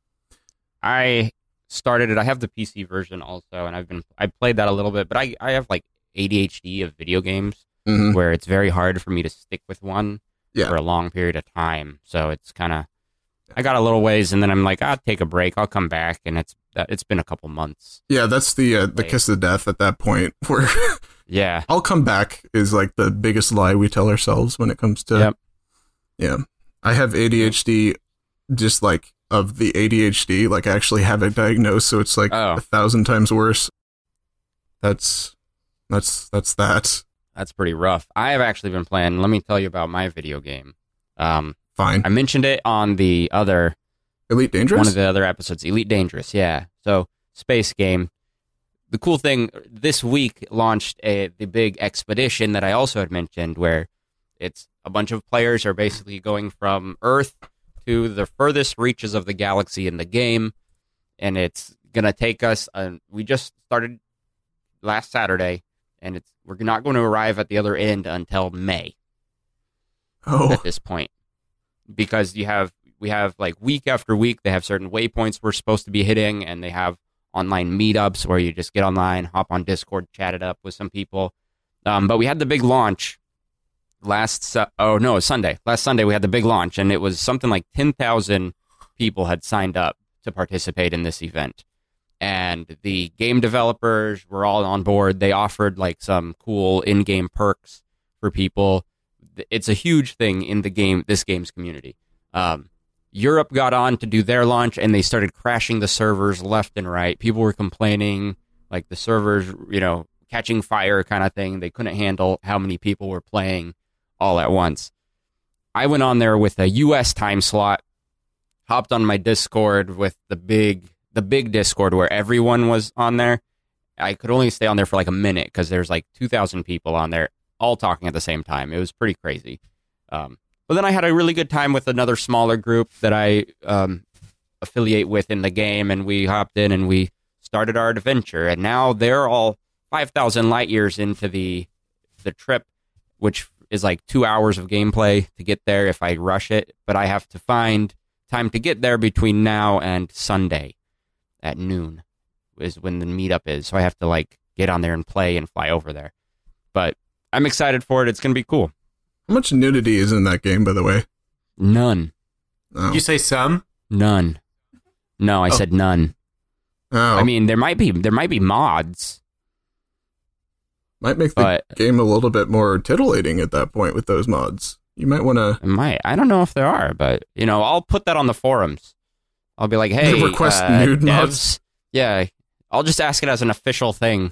I started it. I have the P C version also, and I've been I played that a little bit, but I I have like A D H D of video games Mhm. where it's very hard for me to stick with one Yeah. for a long period of time. So it's kind of I got a little ways, and then I'm like, I'll take a break. I'll come back, and it's it's been a couple months. Yeah, that's the uh, the Wait. kiss of death at that point. Where Yeah. I'll come back is like the biggest lie we tell ourselves when it comes to. Yep. Yeah, I have A D H D, just like of the A D H D. Like I actually have it diagnosed, so it's like Oh. a thousand times worse. That's that's that's that. That's pretty rough. I have actually been playing. Let me tell you about my video game. Um, Fine. I mentioned it on the other Elite Dangerous. one of the other episodes, Elite Dangerous. Yeah. So space game. The cool thing this week launched a the big expedition that I also had mentioned, where it's a bunch of players are basically going from Earth to the furthest reaches of the galaxy in the game, and it's gonna take us. Uh, we just started last Saturday, and it's we're not going to arrive at the other end until May oh, at this point, because you have we have like week after week they have certain waypoints we're supposed to be hitting, and they have online meetups where you just get online, hop on Discord, chat it up with some people. Um, but we had the big launch last su- oh no, it was Sunday. Last Sunday we had the big launch, and it was something like ten thousand people had signed up to participate in this event. And the game developers were all on board. They offered like some cool in-game perks for people. It's a huge thing in the game, this game's community. Um, Europe got on to do their launch, and they started crashing the servers left and right. People were complaining, like the servers, you know, catching fire kind of thing. They couldn't handle how many people were playing all at once. I went on there with a U S time slot, hopped on my Discord with the big, the big Discord where everyone was on there. I could only stay on there for like a minute because there's like two thousand people on there all talking at the same time. It was pretty crazy. Um, but then I had a really good time with another smaller group that I um, affiliate with in the game, and we hopped in and we started our adventure. And now they're all five thousand light years into the the trip, which is like two hours of gameplay to get there if I rush it. But I have to find time to get there between now and Sunday at noon is when the meetup is. So I have to like get on there and play and fly over there. But I'm excited for it. It's going to be cool. How much nudity is in that game, by the way? None. Oh. You say some? None. No, I Oh. said none. Oh. I mean, there might be there might be mods. Might make the but- game a little bit more titillating at that point with those mods. You might want to It might. I don't know if there are, but you know, I'll put that on the forums. I'll be like, hey, Request uh, nude devs, mods? Yeah, I'll just ask it as an official thing.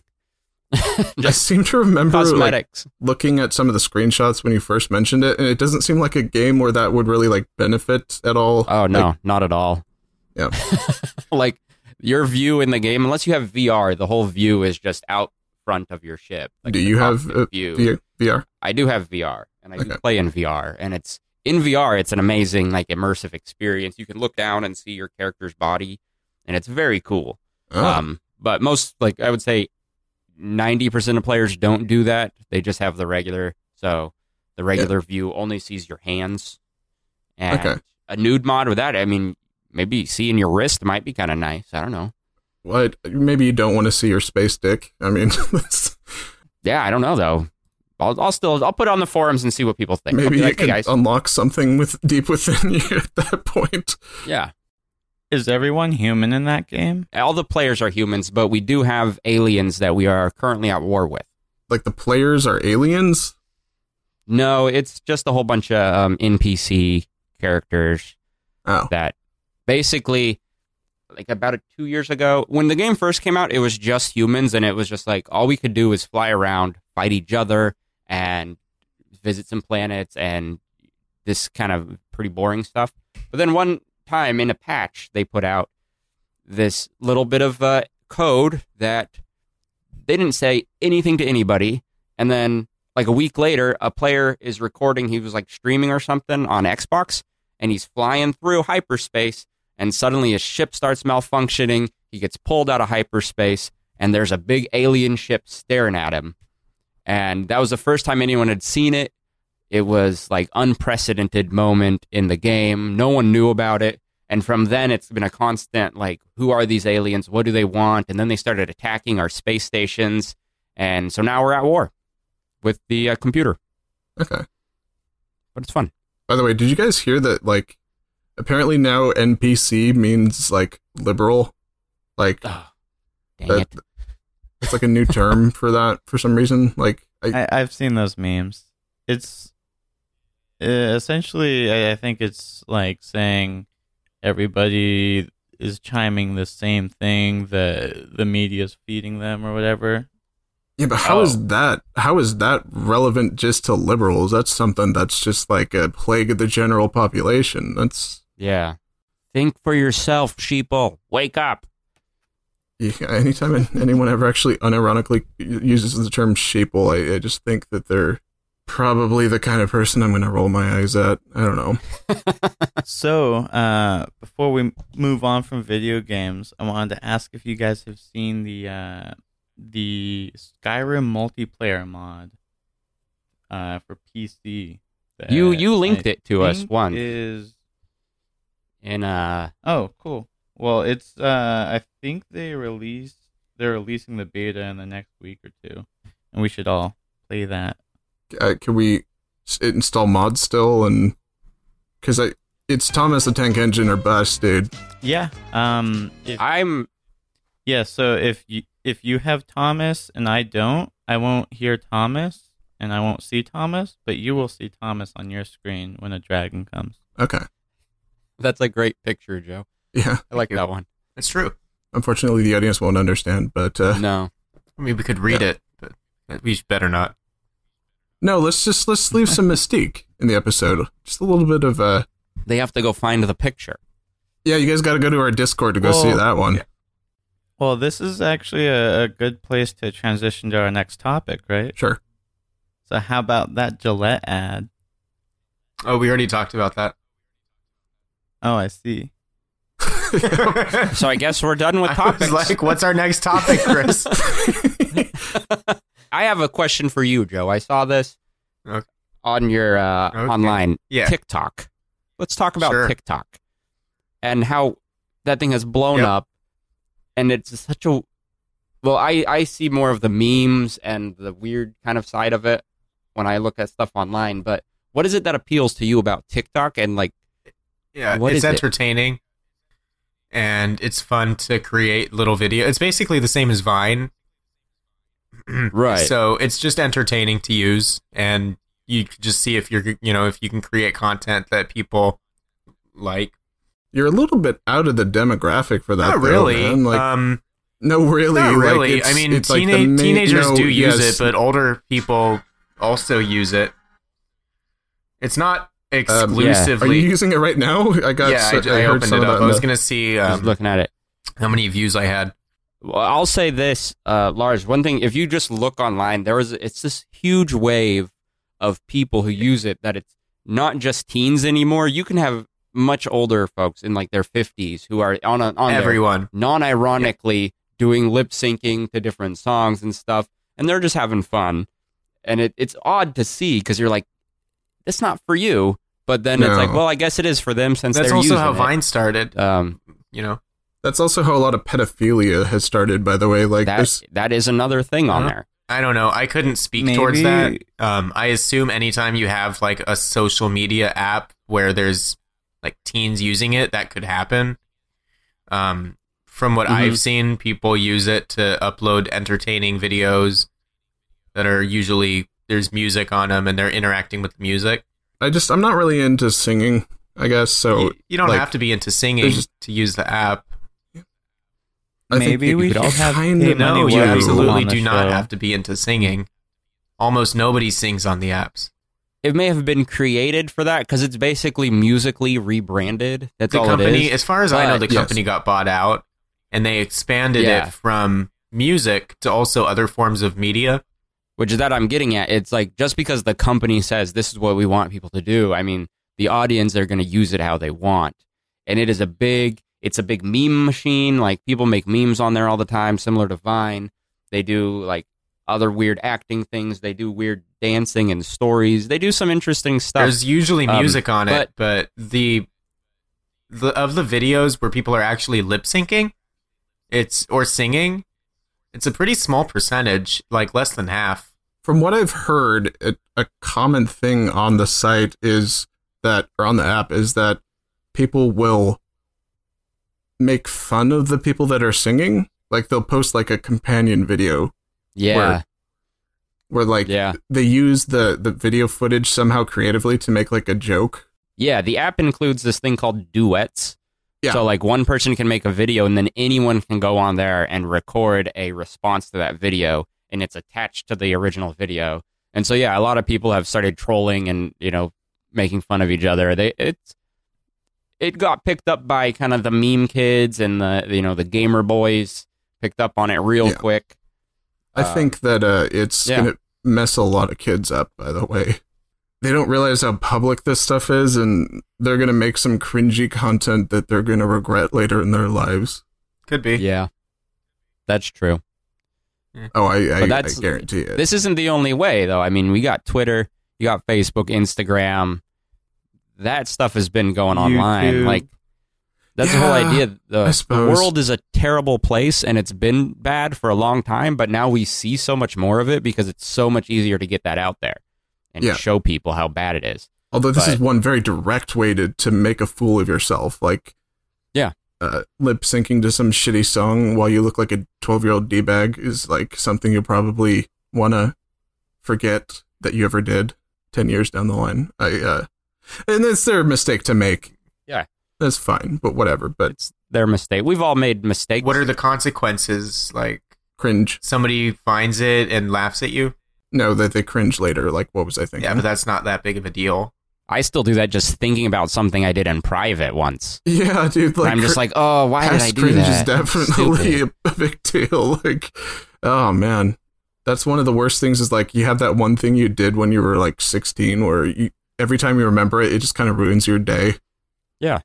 I Just seem to remember like, cosmetics. looking at some of the screenshots when you first mentioned it, and it doesn't seem like a game where that would really like benefit at all. Oh no, Like, not at all. yeah. Like your view in the game, unless you have V R, the whole view is just out front of your ship. Like Do the you have cockpit uh, view? V R? I do have V R, and I do Okay. play in V R, and it's in V R. It's an amazing, like, immersive experience. You can look down and see your character's body, and it's very cool. Oh. Um, but most, like, I would say, ninety percent of players don't do that. They just have the regular. So the regular view only sees your hands. And Okay. a nude mod with that, I mean, maybe seeing your wrist might be kind of nice. I don't know. What? Maybe you don't want to see your space dick. I mean, that's- Yeah, I don't know though. I'll, I'll still I'll put it on the forums and see what people think. I'll maybe be you like, hey, can guys. unlock something with deep within you at that point. Yeah. Is everyone human in that game? All the players are humans, but we do have aliens that we are currently at war with. Like the players are aliens. No, it's just a whole bunch of um, N P C characters Oh, that basically, like about two years ago, when the game first came out, it was just humans, and it was just like all we could do was fly around, fight each other, and visit some planets, and this kind of pretty boring stuff. But then one time in a patch, they put out this little bit of uh, code that they didn't say anything to anybody, and then like a week later, a player is recording, he was like streaming or something on Xbox, and he's flying through hyperspace, and suddenly his ship starts malfunctioning, he gets pulled out of hyperspace, and there's a big alien ship staring at him. And that was the first time anyone had seen it. It was like unprecedented moment in the game. No one knew about it. And from then, it's been a constant, like, who are these aliens? What do they want? And then they started attacking our space stations. And so now we're at war with the uh, computer. okay. But it's fun. By the way, did you guys hear that? Like, apparently now N P C means like liberal. Like, Oh, dang that, it. it's like a new term for that for some reason. Like, I, I, I've seen those memes. It's uh, essentially, I, I think it's like saying everybody is chiming the same thing that the media is feeding them or whatever. yeah, but how is Oh. that? How is that relevant just to liberals? That's something that's just like a plague of the general population. That's Yeah. Think for yourself, sheeple. Wake up. yeah, anytime anyone ever actually unironically uses the term sheeple, I, I just think that they're probably the kind of person I'm going to roll my eyes at. I don't know. So, uh, before we move on from video games, I wanted to ask if you guys have seen the uh, the Skyrim multiplayer mod uh, for P C. You that you linked I it to us think once. Is In uh oh cool. Well, it's uh, I think they released they're releasing the beta in the next week or two, and we should all play that. Uh, can we s- install mods still? And because I, it's Thomas the Tank Engine or bust, dude. Yeah. Um. If, I'm yeah. So if you if you have Thomas and I don't, I won't hear Thomas and I won't see Thomas, but you will see Thomas on your screen when a dragon comes. Okay. that's a great picture, Joe. Yeah. I like that one. It's true. Unfortunately, the audience won't understand, but uh, No. I mean, we could read Yeah. it, but we better not. no. Let's just let's leave some mystique in the episode. Just a little bit of uh. They have to go find the picture. Yeah, you guys got to go to our Discord to go see Well, that one. yeah. Well, this is actually a, a good place to transition to our next topic, right? Sure. So how about that Gillette ad? Oh, we already talked about that. Oh, I see. So I guess we're done with I topics. was like, what's our next topic, Chris? I have a question for you, Joe. I saw this Okay. on your uh, Okay. online Yeah. TikTok. Let's talk about Sure. TikTok and how that thing has blown Yep. up. And it's such a well, I, I see more of the memes and the weird kind of side of it when I look at stuff online. But what is it that appeals to you about TikTok? And like, Yeah, What it's is it? entertaining, and it's fun to create little video. It's basically the same as Vine, right? so it's just entertaining to use, and you can just see if you're, you know, if you can create content that people like. You're a little bit out of the demographic for that. Not though, really. man. Like, um, no, really. not like, really. it's- I mean, it's like the teena- main- teenagers no, do use yes. it, but older people also use it. It's not exclusively. Are you using it right now? I got. yeah, so- I, I heard opened some it of up. that I in was the- gonna see Just um, looking at it. how many views I had. Well, I'll say this, uh, Lars. One thing, if you just look online, there was it's this huge wave of people who use it. That it's not just teens anymore. You can have much older folks in like their fifties who are on a, on there Everyone. non-ironically doing lip syncing to different songs and stuff, and they're just having fun. And it, it's odd to see because you're like, it's not for you, but then it's No. like, well, I guess it is for them since That's they're also using how it. Vine started. Um, You know. That's also how a lot of pedophilia has started. By the way, like that there's that is another thing on Uh-huh. there. I don't know. I couldn't speak Maybe- towards that. Um, I assume anytime you have like a social media app where there's like teens using it, that could happen. Um, from what Mhm. I've seen, people use it to upload entertaining videos that are usually there's music on them and they're interacting with the music. I just I'm not really into singing. I guess so. you, you don't like, have to be into singing there's just- to use the app. I think Maybe you we could should have kind Hey of No, Money you Woo absolutely on the do not show. have to be into singing. Almost nobody sings on the apps. It may have been created for that because it's basically musically rebranded. That's The all company, it is. as far as I know, the But- company got bought out, and they expanded Yeah. it from music to also other forms of media. Which is that I'm getting at. It's like just because the company says this is what we want people to do, I mean, the audience are going to use it how they want. And it is a big, it's a big meme machine. Like people make memes on there all the time, similar to Vine. They do like other weird acting things. They do weird dancing and stories. They do some interesting stuff. There's usually Um, music on but- it, but the the of the videos where people are actually lip syncing, it's or singing, it's a pretty small percentage, like less than half. From what I've heard, a, a common thing on the site is that, or on the app, is that people will make fun of the people that are singing. Like they'll post like a companion video yeah. where- where like Yeah. they use the, the video footage somehow creatively to make like a joke. Yeah. The app includes this thing called duets. Yeah. So like one person can make a video and then anyone can go on there and record a response to that video and it's attached to the original video. And so yeah, a lot of people have started trolling and, you know, making fun of each other. They it's it got picked up by kind of the meme kids and the you know, the gamer boys picked up on it real Yeah. quick. I Uh, think that uh, it's yeah. going to mess a lot of kids up, by the way. They don't realize how public this stuff is, and they're going to make some cringy content that they're going to regret later in their lives. Could be. Yeah. That's true. Oh, I, I, But that's- I guarantee it. This isn't the only way, though. I mean, we got Twitter, you got Facebook, Instagram. That stuff has been going online. YouTube. Like, that's the whole Yeah, idea. I The, the suppose. world is a terrible place, and it's been bad for a long time. But now we see so much more of it because it's so much easier to get that out there and Yeah. show people how bad it is. Although this is but- one very direct way to, to make a fool of yourself. Like, Yeah. uh, lip syncing to some shitty song while you look like a twelve-year-old D-bag is like something you probably want to forget that you ever did ten years down the line. I, uh, and it's their mistake to make. Yeah. That's fine, but whatever. But It's their mistake. We've all made mistakes. What are the consequences? Like cringe. somebody finds it and laughs at you? No, that they cringe later. Like, what was I thinking? Yeah, but that's not that big of a deal. I still do that just thinking about something I did in private once. Yeah, dude. Like, I'm just cr- like, oh, why did I past do cringe that? is definitely Stupid. a, a big deal. Like, oh man, that's one of the worst things. Is like you have that one thing you did when you were like sixteen, where you every time you remember it, it just kind of ruins your day. Yeah.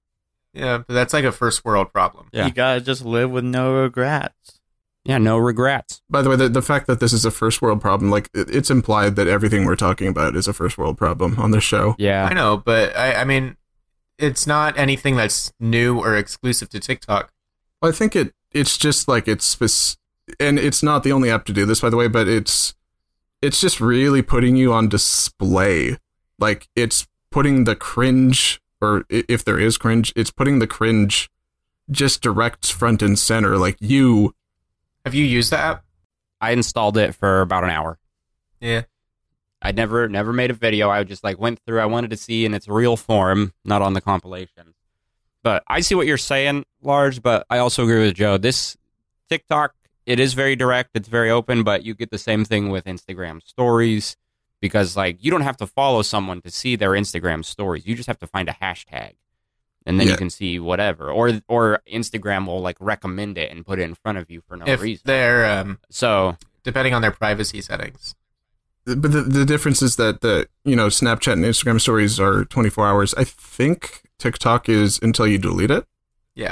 Yeah, but that's like a first world problem. Yeah. You gotta just live with no regrets. Yeah, no regrets. By the way, the, the fact that this is a first world problem, like, it, it's implied that everything we're talking about is a first world problem on this show. Yeah. I know, but I, I mean, it's not anything that's new or exclusive to TikTok. I think it it's just like it's spec- and it's not the only app to do this, by the way, but it's it's just really putting you on display. Like, it's putting the cringe, or i- if there is cringe, it's putting the cringe just direct front and center. Like, you, Have you used the app? I installed it for about an hour. Yeah. I never never made a video. I just like went through. I wanted to see in its real form, not on the compilation. But I see what you're saying, Large, but I also agree with Joe. This TikTok, it is very direct, it's very open, but you get the same thing with Instagram stories, because like you don't have to follow someone to see their Instagram stories. You just have to find a hashtag, and then Yeah. you can see whatever. Or or Instagram will like recommend it and put it in front of you for no if reason. they're, um, So depending on their privacy settings. but the, the difference is that the, you know, Snapchat and Instagram stories are twenty-four hours. I think TikTok is until you delete it. Yeah.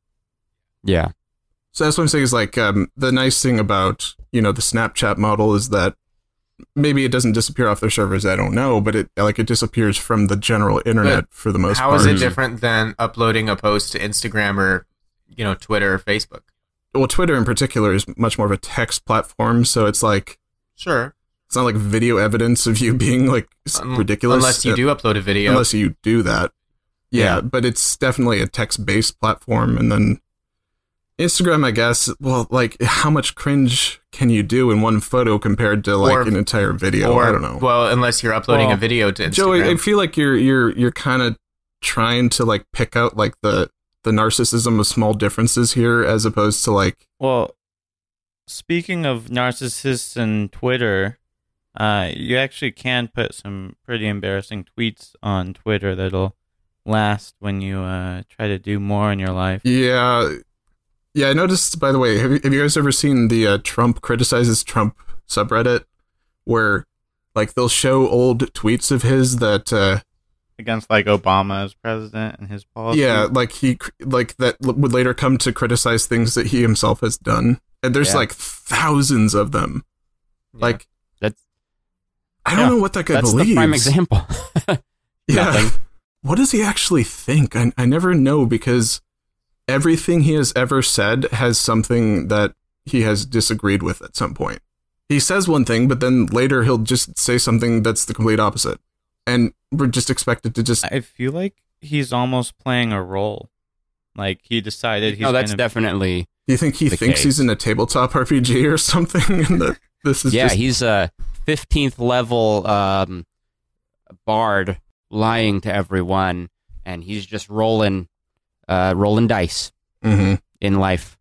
yeah, So that's what I'm saying is like, um, the nice thing about, you know, the Snapchat model is that maybe it doesn't disappear off their servers. I don't know, but it like it disappears from the general internet But for the most How part. is it different than uploading a post to Instagram or, you know, Twitter or Facebook? Well, Twitter in particular is much more of a text platform, so it's like Sure. it's not like video evidence of you being like s- Un- ridiculous. Unless you uh, do upload a video. Unless you do that. Yeah, Yeah. but it's definitely a text-based platform. And then Instagram, I guess, well, like, how much cringe can you do in one photo compared to, like, Or- an entire video? or, I don't know. Well, unless you're uploading Well, a video to Instagram. Joe, I, I feel like you're you're you're kind of trying to, like, pick out, like, the, the narcissism of small differences here as opposed to, like, Well, speaking of narcissists and Twitter, uh, you actually can put some pretty embarrassing tweets on Twitter that'll last when you uh, try to do more in your life. yeah. Yeah, I noticed, by the way, have you, have you guys ever seen the uh, Trump criticizes Trump subreddit where, like, they'll show old tweets of his that, uh, Against like Obama as president and his policies. yeah, like he, like that l- would later come to criticize things that he himself has done. And there's Yeah. like thousands of them. Yeah. Like, that's I don't Yeah, know what that guy that's believes. the prime example. Yeah. Nothing. What does he actually think? I, I never know, because everything he has ever said has something that he has disagreed with at some point. He says one thing, but then later he'll just say something that's the complete opposite. And we're just expected to just... I feel like he's almost playing a role. Like he decided he's no, that's gonna, definitely Do you think he the thinks case. he's in a tabletop R P G or something? And that this is yeah. just... He's a fifteenth level um, bard lying to everyone, and he's just rolling, uh, rolling dice Mhm. in life.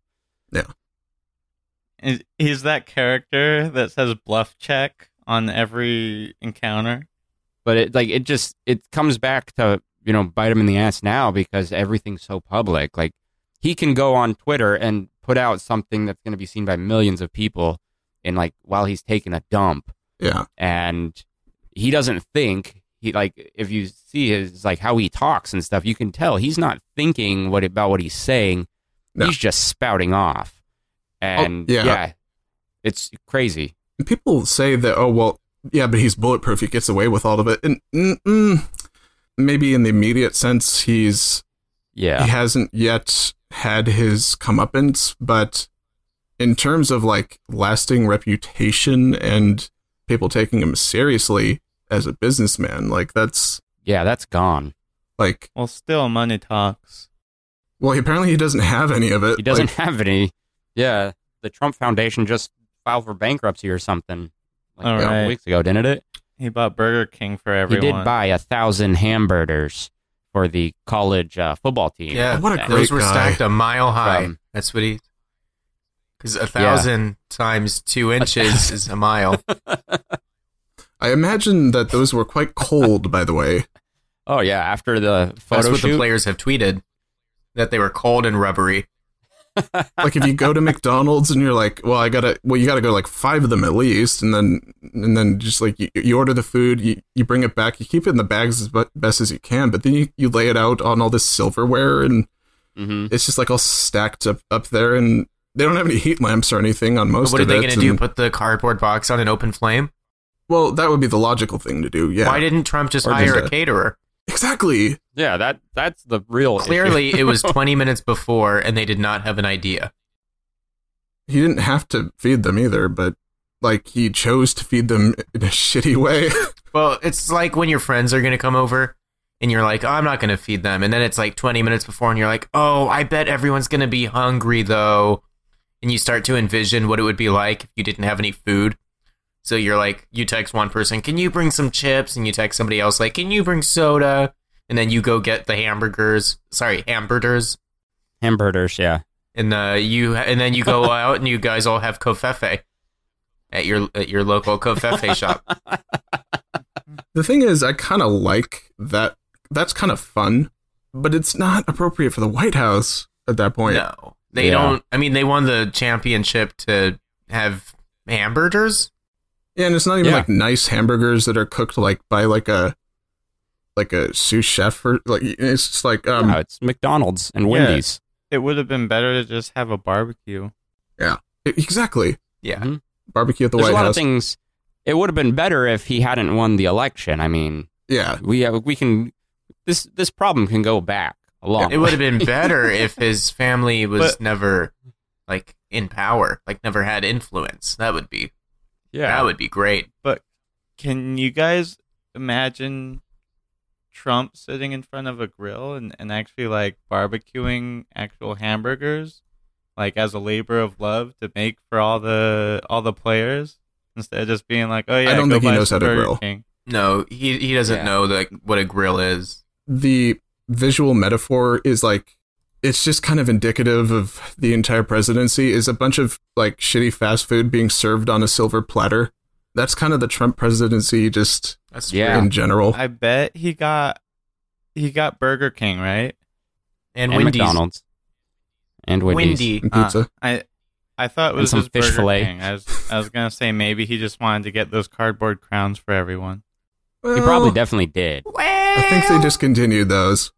Is, he's that character that says bluff check on every encounter. But it like it just it comes back to, you know, bite him in the ass now because everything's so public. Like he can go on Twitter and put out something that's going to be seen by millions of people in like while he's taking a dump, Yeah. and he doesn't think he like if you see his like how he talks and stuff, you can tell he's not thinking what about what he's saying. No. He's just spouting off, and yeah. yeah, it's crazy. And people say that, oh, well, yeah, but he's bulletproof. He gets away with all of it. And mm, mm, maybe in the immediate sense, he's Yeah, he hasn't yet had his comeuppance. But in terms of like lasting reputation and people taking him seriously as a businessman, like that's yeah, that's gone. like, Well, still money talks. well, he, apparently he doesn't have any of it. He doesn't Like, have any. Yeah, the Trump Foundation just filed for bankruptcy or something like All a couple right. weeks ago, didn't it? He bought Burger King for everyone. He did buy a thousand hamburgers for the college uh, football team. Yeah, What a And- great those were guy. stacked a mile high. From- That's what he. Because a thousand times two inches is a mile. I imagine that those were quite cold, by the way. Oh yeah, after the photo That's what shoot. the players have tweeted, that they were cold and rubbery. Like if you go to McDonald's and you're like, well, I gotta, well, you gotta go like five of them at least, and then and then just like you, you order the food, you, you bring it back, you keep it in the bags as best as you can, but then you, you lay it out on all this silverware, and Mm-hmm. it's just like all stacked up up there, and they don't have any heat lamps or anything on most What are of it. they going to do? and- Put the cardboard box on an open flame? Well, that would be the logical thing to do. Yeah, Why didn't Trump just Or hire just a a- caterer? exactly. Yeah, that that's the real Clearly, issue. it was twenty minutes before, and they did not have an idea. He didn't have to feed them either, but like he chose to feed them in a shitty way. Well, it's like when your friends are going to come over, and you're like, oh, I'm not going to feed them. And then it's like twenty minutes before, and you're like, oh, I bet everyone's going to be hungry, though. And you start to envision what it would be like if you didn't have any food. So you're like, you text one person, can you bring some chips? And you text somebody else, like, can you bring soda? And then you go get the hamburgers. Sorry, hamburgers. Hamburgers, yeah. And uh, you and then you go out and you guys all have kofefe at your at your local kofefe shop. The thing is, I kind of like that. That's kind of fun, but it's not appropriate for the White House at that point. No, they Yeah. don't. I mean, they won the championship to have hamburgers. Yeah, and it's not even Yeah. like nice hamburgers that are cooked like by like a like a sous chef or like it's just like um no, it's McDonald's and Yeah. Wendy's. It would have been better to just have a barbecue. exactly Yeah, Mhm. barbecue at the There's White a lot House. of things. It would have been better if he hadn't won the election. I mean, Yeah, we uh, we can this this problem can go back a long. it would have been better if his family was But- never like in power, like never had influence. That would be yeah. that would be great. But can you guys imagine Trump sitting in front of a grill and, and actually like barbecuing actual hamburgers, like as a labor of love to make for all the all the players, instead of just being like, oh yeah, I don't go think he buy knows some how to Burger grill. King. No, he he doesn't Yeah. know like what a grill is. the visual metaphor is like it's just kind of indicative of the entire presidency is a bunch of like shitty fast food being served on a silver platter. That's kind of the Trump presidency just That's Yeah. in general. I bet he got he got Burger King, right? and, and Wendy's. McDonald's and Wendy's. Wendy. And pizza. Uh, I I thought it And was some just fish Burger fillet. King. I was I was gonna say maybe he just wanted to get those cardboard crowns for everyone. He Well, probably definitely did. I think they discontinued those.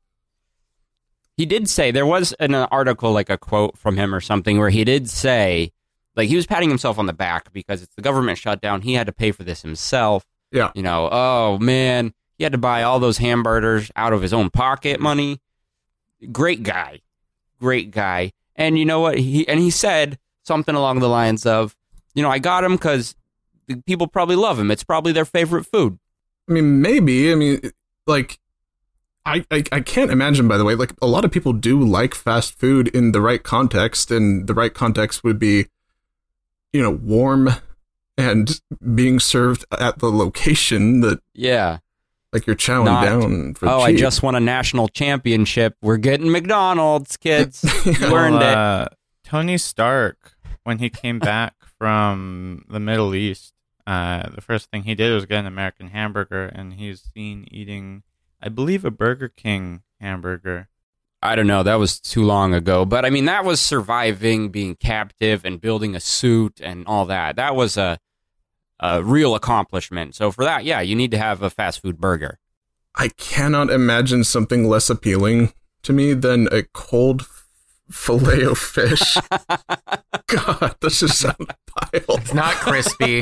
He did say there was an article, like a quote from him or something, where he did say, like he was patting himself on the back because it's the government shutdown. He had to pay for this himself. Yeah. You know, oh man, he had to buy all those hamburgers out of his own pocket money. Great guy, great guy. And you know what? He and he said something along the lines of, you know, I got him because people probably love him. It's probably their favorite food. I mean, maybe. I mean, like, I, I I can't imagine. By the way, like a lot of people do like fast food in the right context, and the right context would be, you know, warm and being served at the location that, Yeah. like, you're chowing Not, down for Oh, I cheap. just won a national championship. We're getting McDonald's, kids. You earned Well, it. uh, Tony Stark, when he came back from the Middle East, uh, the first thing he did was get an American hamburger, and he's seen eating, I believe, a Burger King hamburger. I don't know. That was too long ago. But I mean, that was surviving, being captive, and building a suit and all that. That was a, a real accomplishment. So for that, yeah, you need to have a fast food burger. I cannot imagine something less appealing to me than a cold fillet of fish. God, this just sounds vile. It's not crispy.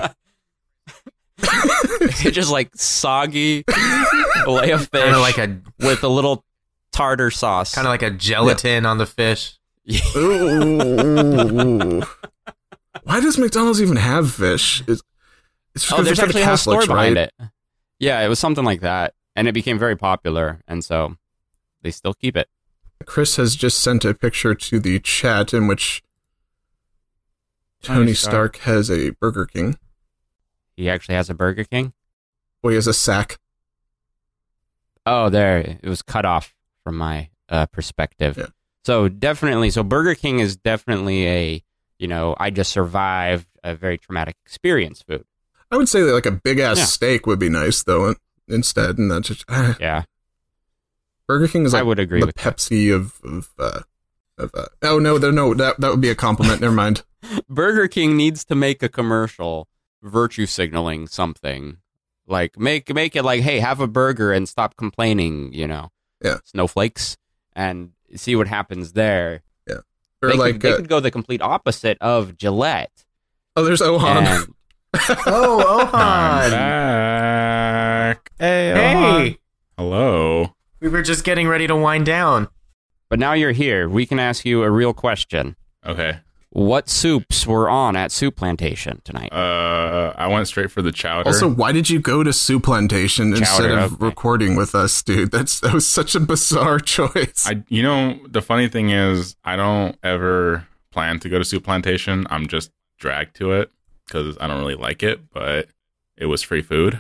It's just like soggy fillet of fish Kind of like a with a little tartar sauce. kind of like a gelatin on the fish. Ooh. Why does McDonald's even have fish? It's, it's just Oh, 'cause there's they're for actually the a whole story Catholics, behind right? it. Yeah, it was something like that. And it became very popular. And so they still keep it. Chris has just sent a picture to the chat in which Tony, Tony Stark. Stark. has a Burger King. He actually has a Burger King. Well, he has a sack. Oh, there. It was cut off from my uh, perspective. Yeah. So definitely. So Burger King is definitely a, you know, I just survived a very traumatic experience food. I would say that like a big ass Yeah. steak would be nice though. Instead, and that's just uh, Yeah. Burger King is like I would agree the with that. Pepsi of of uh, Of, uh, oh no, there no that that would be a compliment. Never mind. Burger King needs to make a commercial virtue signaling something. Like make make it like, hey, have a burger and stop complaining, you know. Yeah. Snowflakes, and see what happens there. Yeah. Or they like could, they uh, could go the complete opposite of Gillette. oh, there's Ohan. And Oh, I'm Ohan. back. Hey, Hey, Hello. we were just getting ready to wind down. but now you're here. We can ask you a real question. Okay. What soups were on at Soup Plantation tonight? Uh, I went straight for the chowder. Also, why did you go to Soup Plantation instead Chowder, of okay. recording with us, dude? That's that was such a bizarre choice. I, you know, the funny thing is, I don't ever plan to go to Soup Plantation. I'm just dragged to it because I don't really like it, but it was free food.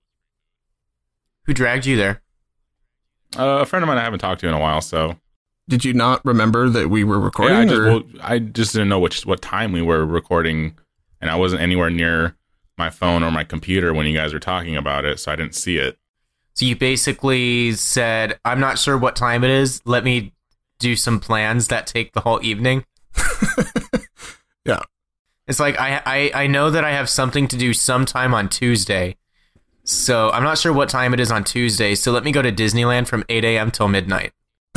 Who dragged you there? Uh, a friend of mine I haven't talked to in a while, so Did you not remember that we were recording? yeah, I just or- well, I just didn't know which what time we were recording, and I wasn't anywhere near my phone or my computer when you guys were talking about it, so I didn't see it. So you basically said, I'm not sure what time it is. Let me do some plans that take the whole evening. Yeah. It's like, I, I, I know that I have something to do sometime on Tuesday. So I'm not sure what time it is on Tuesday. So let me go to Disneyland from eight a.m. till midnight.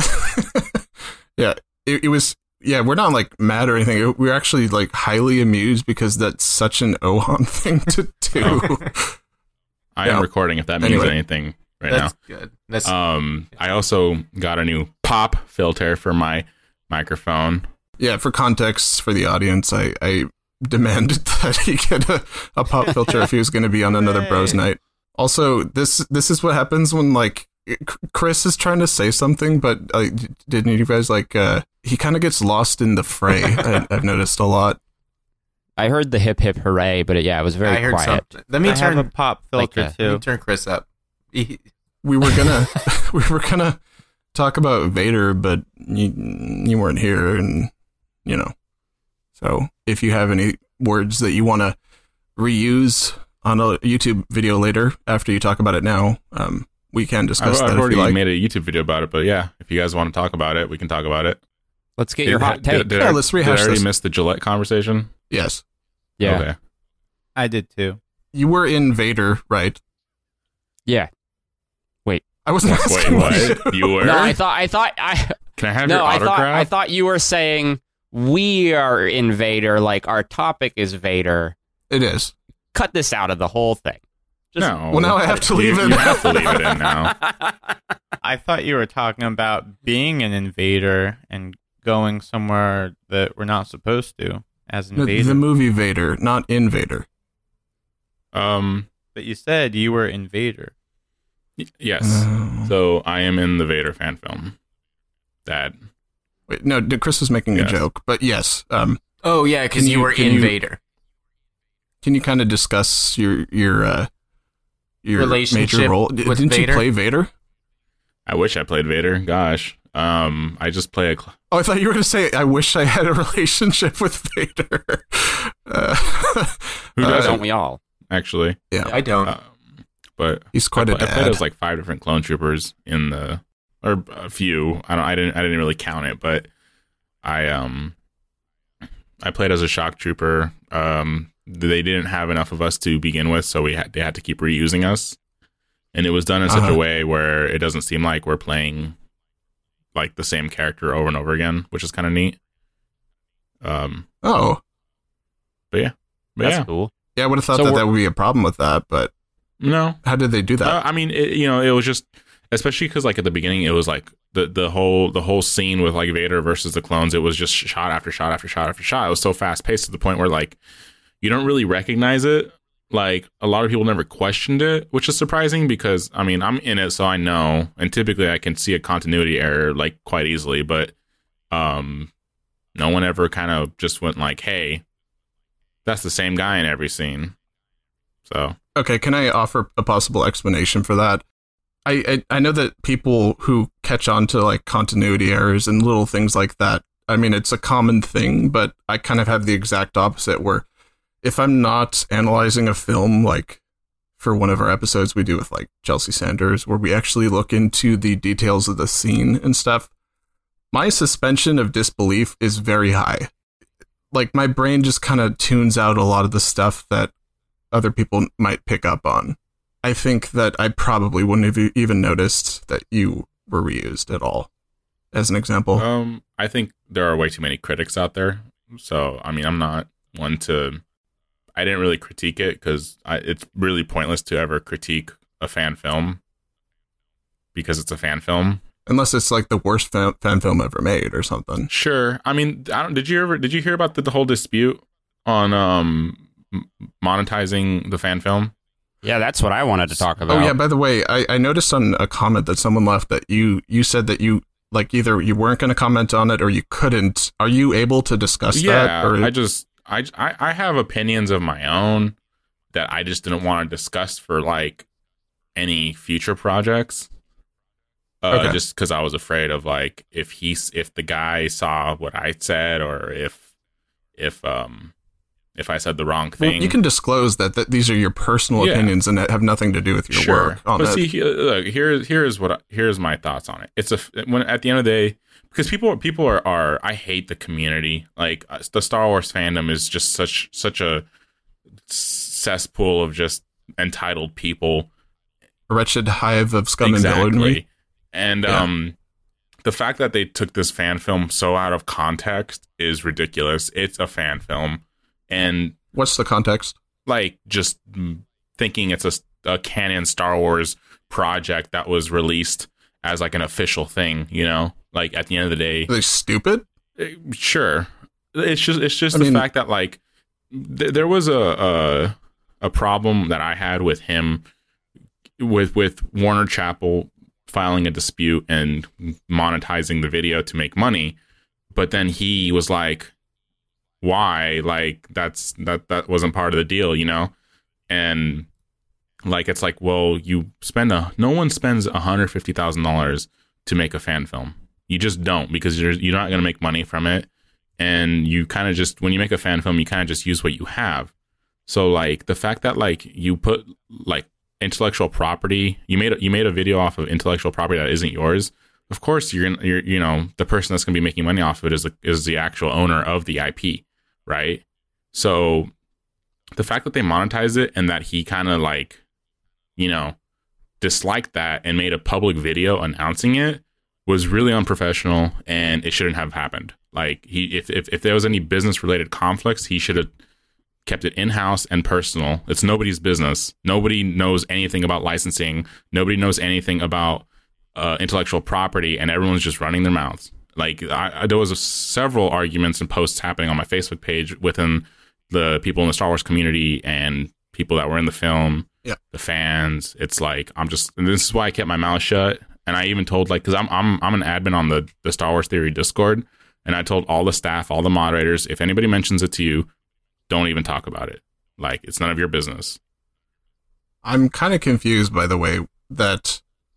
Yeah, it, it was. Yeah, we're not like mad or anything. It- we're actually like highly amused because that's such an Ohan thing to do. I Yeah. am recording if that means Anyway. anything right That's now. good. That's Um, I also got a new pop filter for my microphone. Yeah, for context for the audience, I, I demanded that he get a, a pop filter if he was going to be on another Bros Night. Also, this this is what happens when like Chris is trying to say something, but uh, didn't you guys like? Uh, he kind of gets lost in the fray. I, I've noticed a lot. I heard the hip hip hooray, but it, yeah, it was very I heard quiet. something. Let me I turn have a pop like filter a- let me too. turn Chris up. He- We were gonna we were gonna talk about Vader, but you you weren't here, and you know. So if you have any words that you want to reuse on a YouTube video later after you talk about it now, um, we can I've, discuss I've that if already you like. made a YouTube video about it, but yeah, if you guys want to talk about it, we can talk about it. Let's get your Did- hot did- take. Did, Yeah, I, let's did I rehash already this. miss the Gillette conversation? Yes, yeah, Okay. I did too. you were in Vader, right? yeah. I wasn't Wait, asking what? You were? No, I thought I thought I Can I have no, your I autograph? thought I thought you were saying we are in Vader, like our topic is Vader. It is. Cut this out of the whole thing. Just- no. Well, now I have to leave you, it. You have to leave it in now. I thought you were talking about being an invader and going somewhere that we're not supposed to as The, invader. the movie Vader, not Invader. Um. But you said you were invader. y- Yes. Oh. So I am in the Vader fan film. That Wait, no, Chris was making Yes. a joke, but yes. Um, oh, yeah, because Can you, you- were can in you- Vader. can you kind of discuss your your uh, your Relationship major role? D- with Didn't Vader? you play Vader? I wish I played Vader. Gosh. Um. I just play a. Cl- Oh, I thought you were going to say, I wish I had a relationship with Vader. Uh, Who uh, doesn't? Don't we all? Actually. Yeah, I don't. Um, but he's quite I, a pla- I played dad. as like five different clone troopers in the, or a few. I don't. I didn't. I didn't really count it, but I um, I played as a shock trooper. Um, they didn't have enough of us to begin with, so we had they had to keep reusing us, and it was done in such Uh-huh. a way where it doesn't seem like we're playing like the same character over and over again, which is kind of neat. Um, Oh, but yeah, but That's yeah, cool. yeah, I would have thought So that we're- that would be a problem with that, but no. how did they do that? Uh, I mean, it, you know, it was just, especially because like at the beginning, it was like the the whole the whole scene with like Vader versus the clones. It was just shot after shot after shot after shot. It was so fast paced to the point where like you don't really recognize it. Like a lot of people never questioned it, which is surprising because I mean I'm in it, so I know, and typically I can see a continuity error like quite easily. But um, no one ever kind of just went like, "Hey, that's the same guy in every scene." So. Okay, can I offer a possible explanation for that? I, I I know that people who catch on to like continuity errors and little things like that, I mean, it's a common thing, but I kind of have the exact opposite where if I'm not analyzing a film, like for one of our episodes we do with like Chelsea Sanders, where we actually look into the details of the scene and stuff, my suspension of disbelief is very high. Like, my brain just kind of tunes out a lot of the stuff that other people might pick up on. I think that I probably wouldn't have even noticed that you were reused at all, as an example. Um, I think there are way too many critics out there. So, I mean, I'm not one to... I didn't really critique it because it's really pointless to ever critique a fan film because it's a fan film. Unless it's like the worst fan, fan film ever made or something. Sure. I mean, I don't, did you ever did you hear about the, the whole dispute on um, monetizing the fan film? Yeah, that's what I wanted to talk about. Oh yeah, by the way, I, I noticed on a comment that someone left that you you said that you like either you weren't going to comment on it or you couldn't. Are you able to discuss yeah, that? Or? I just I, I I have opinions of my own that I just didn't want to discuss for like any future projects. Uh, okay. Just because I was afraid of like if he's if the guy saw what I said or if if um if I said the wrong thing. Well, you can disclose that, that these are your personal Yeah. opinions and that have nothing to do with your Sure. work. On but it. see, he- look, here's here's what I, here's my thoughts on it. It's a when at the end of the day, because people people are, are I hate the community. Like uh, the Star Wars fandom is just such such a cesspool of just entitled people. A wretched hive of scum Exactly. and villainy. And Yeah. um, the fact that they took this fan film so out of context is ridiculous. It's a fan film, and What's the context? like just mm, thinking it's a, a canon Star Wars project that was released as like an official thing, you know, like at the end of the day, Are they stupid? eh, sure. It's just it's just I the mean- fact that like th- there was a, a a problem that I had with him with with Warner Chappell filing a dispute and monetizing the video to make money, but then he was like, why? Like that's that that wasn't part of the deal, you know? And like it's like, well, you spend a no one spends one hundred fifty thousand dollars to make a fan film. You just don't, because you're you're not going to make money from it, and you kind of just when you make a fan film, you kind of just use what you have. So like the fact that like you put like intellectual property, you made a, you made a video off of intellectual property that isn't yours. Of course, you're you're you know the person that's going to be making money off of it is the, is the actual owner of the I P, right? So the fact that they monetized it and that he kind of like you know disliked that and made a public video announcing it was really unprofessional, and it shouldn't have happened. Like he if if, if there was any business related conflicts, he should have kept it in-house and personal. It's nobody's business. Nobody knows anything about licensing. Nobody knows anything about uh, intellectual property, and everyone's just running their mouths. Like I, I, there was a, several arguments and posts happening on my Facebook page within the people in the Star Wars community and people that were in the film, yeah. the fans. It's like I'm just. And this is why I kept my mouth shut. And I even told like because I'm I'm I'm an admin on the the Star Wars Theory Discord, and I told all the staff, all the moderators, if anybody mentions it to you, don't even talk about it. Like, it's none of your business. I'm kind of confused, by the way, that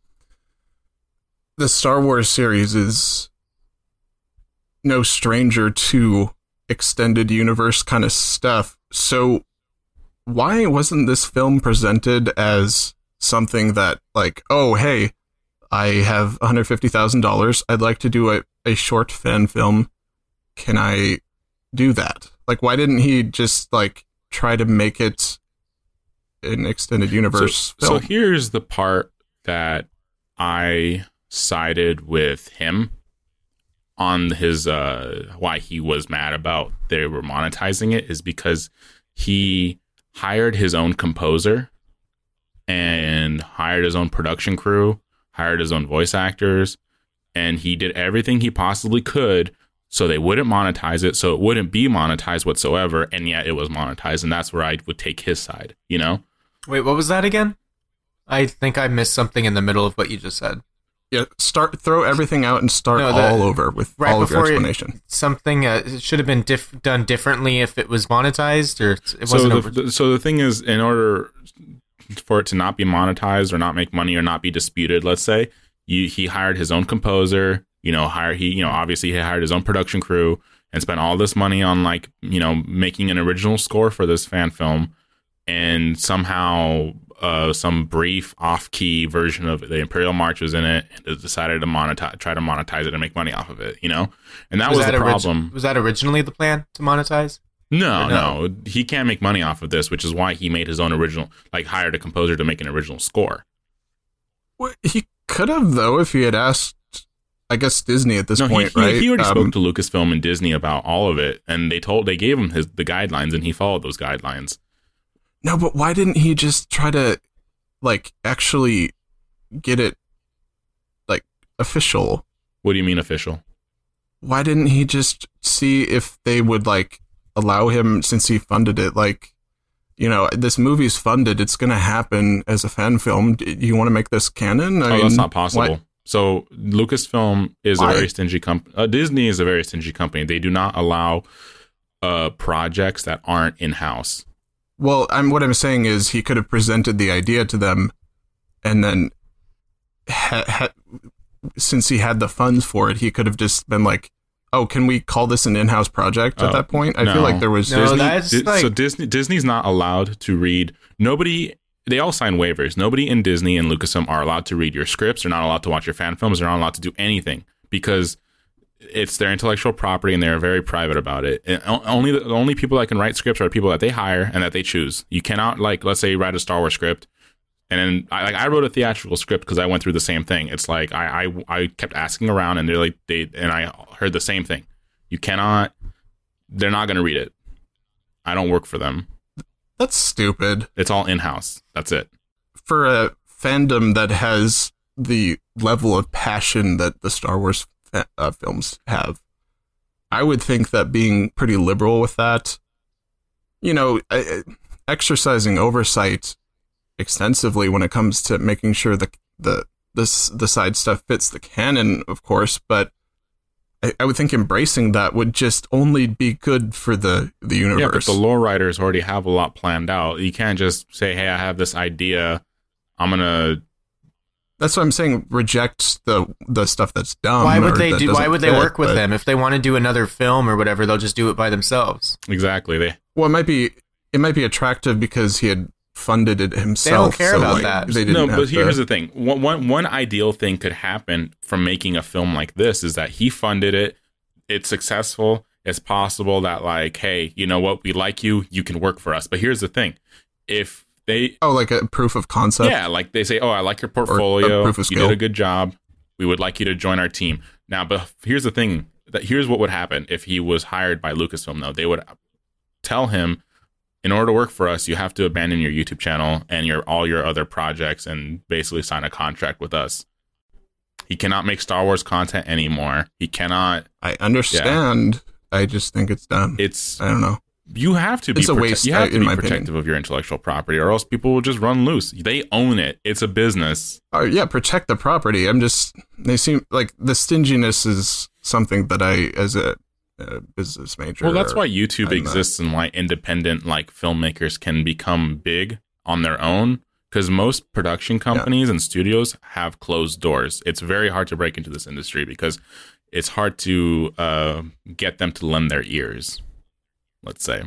the Star Wars series is no stranger to extended universe kind of stuff. So why wasn't this film presented as something that, like, oh, hey, I have one hundred fifty thousand dollars. I'd like to do a, a short fan film. Can I do that? Like, why didn't he just, like, try to make it an extended universe so, film? So here's the part that I sided with him on his, uh, why he was mad about they were monetizing it is because he hired his own composer and hired his own production crew, hired his own voice actors, and he did everything he possibly could so they wouldn't monetize it, so it wouldn't be monetized whatsoever, and yet it was monetized, and that's where I would take his side, you know? Wait, what was that again? I think I missed something in the middle of what you just said. Yeah, start throw everything out and start No, that- all over with right all of your before you- explanation. Something uh, it should have been diff- done differently if it was monetized, or it So wasn't. the, over- the- so the thing is, in order for it to not be monetized or not make money or not be disputed, let's say, you, he hired his own composer, you know, hire he, you know, obviously he hired his own production crew and spent all this money on like, you know, making an original score for this fan film. And somehow uh, some brief off-key version of the Imperial March was in it, and decided to monetize, try to monetize it and make money off of it. You know, and that was, was that the orig- problem. Was that originally the plan to monetize? No, no, no, he can't make money off of this, which is why he made his own original, like hired a composer to make an original score. Well, he could have, though, if he had asked, I guess, Disney at this no, point, he, he, right? He already um, spoke to Lucasfilm and Disney about all of it, and they told they gave him his the guidelines, and he followed those guidelines. No, but why didn't he just try to, like, actually get it, like, official? What do you mean official? Why didn't he just see if they would, like, allow him, since he funded it, like, you know, this movie's funded, it's going to happen as a fan film. Do you want to make this canon? I oh, mean, that's not possible. Why? So Lucasfilm is Why? a very stingy company. Uh, Disney is a very stingy company. They do not allow uh, projects that aren't in-house. Well, I'm what I'm saying is he could have presented the idea to them, and then ha- ha- since he had the funds for it, he could have just been like, "Oh, can we call this an in-house project?" At Oh, that point, I no. feel like there was No, Disney, that's Di- like- so Disney Disney's not allowed to read. Nobody. They all sign waivers. Nobody in Disney and Lucasfilm are allowed to read your scripts. They're not allowed to watch your fan films. They're not allowed to do anything because it's their intellectual property, and they're very private about it. And only the only people that can write scripts are people that they hire and that they choose. You cannot, like, let's say, you write a Star Wars script, and then I, like I wrote a theatrical script because I went through the same thing. It's like I, I I kept asking around, and they're like they and I heard the same thing. You cannot. They're not going to read it. I don't work for them. That's stupid. It's all in house. That's it. For a fandom that has the level of passion that the Star Wars fa- uh, films have, I would think that being pretty liberal with that, you know, uh, exercising oversight extensively when it comes to making sure the the this the side stuff fits the canon, of course, but I, I would think embracing that would just only be good for the the universe. Yeah, but the lore writers already have a lot planned out. You can't just say, "Hey, I have this idea. I'm gonna." That's what I'm saying. Reject the the stuff that's dumb. Why would or they that do? Why doesn't would they fit, work with but- them if they want to do another film or whatever? They'll just do it by themselves. Exactly. They. Well, it might be it might be attractive because he had funded it himself. care so, about like, that. They didn't No, have but here's to, the thing. One, one, one ideal thing could happen from making a film like this is that he funded it. It's successful. It's possible that, like, hey, you know what? We like you. You can work for us. But here's the thing. If they... oh, like a proof of concept. Yeah, like they say, oh, I like your portfolio. proof of You skill. did a good job. We would like you to join our team. Now, but here's the thing. That here's what would happen if he was hired by Lucasfilm, though. They would tell him, in order to work for us, you have to abandon your YouTube channel and your all your other projects and basically sign a contract with us. He cannot make Star Wars content anymore. He cannot. I understand. I just think it's dumb. It's I don't know. you have to be. It's a prote- waste, you have uh, to in be my protective opinion. of your intellectual property, or else people will just run loose. They own it. It's a business. Oh yeah, protect the property. I'm just. They seem like the stinginess is something that I, as a, a business major. Well, that's or- why YouTube I'm not- exists and why independent like filmmakers can become big on their own. Because most production companies and studios have closed doors. It's very hard to break into this industry because it's hard to uh, get them to lend their ears. Let's say.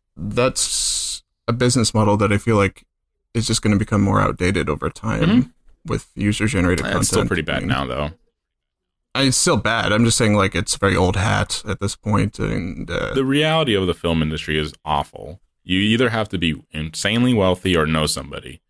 That's a business model that I feel like is just going to become more outdated over time Mhm. with user generated content. It's still pretty bad I mean, now, though. It's still bad. I'm just saying, like, it's very old hat at this point, and uh, The reality of the film industry is awful. You either have to be insanely wealthy or know somebody.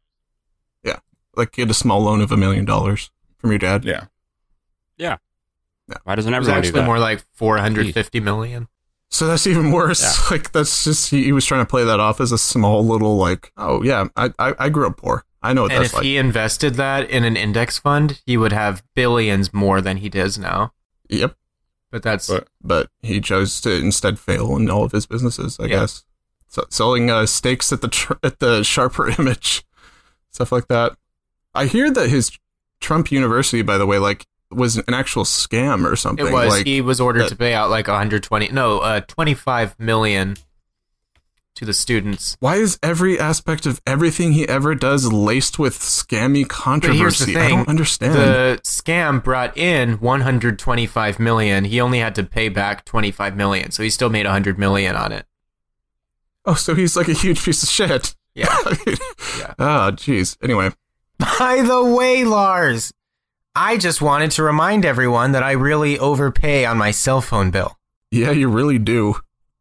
like get a small loan of a million dollars from your dad. Yeah. Why doesn't It was everyone do actually that? more like four hundred fifty million. So that's even worse. Yeah. Like that's just he, he was trying to play that off as a small little like, oh yeah, I I, I grew up poor. I know what And that's if like. he invested that in an index fund, he would have billions more than he does now. Yep. But that's But- But he chose to instead fail in all of his businesses. I Yeah. guess so, selling uh, stakes at the tr- at the Sharper Image, stuff like that. I hear that his Trump University, by the way, like was an actual scam or something. it was. Like, he was ordered that- to pay out like one hundred twenty, no, uh, twenty-five million to the students. why is every aspect of everything he ever does laced with scammy controversy? But here's the I thing: don't understand. the scam brought in one hundred twenty-five million. He only had to pay back twenty-five million, so he still made one hundred million on it. Oh, so he's like a huge piece of shit. Yeah. I mean, Yeah. Oh, jeez. Anyway, By the way, Lars, I just wanted to remind everyone that I really overpay on my cell phone bill. yeah, you really do.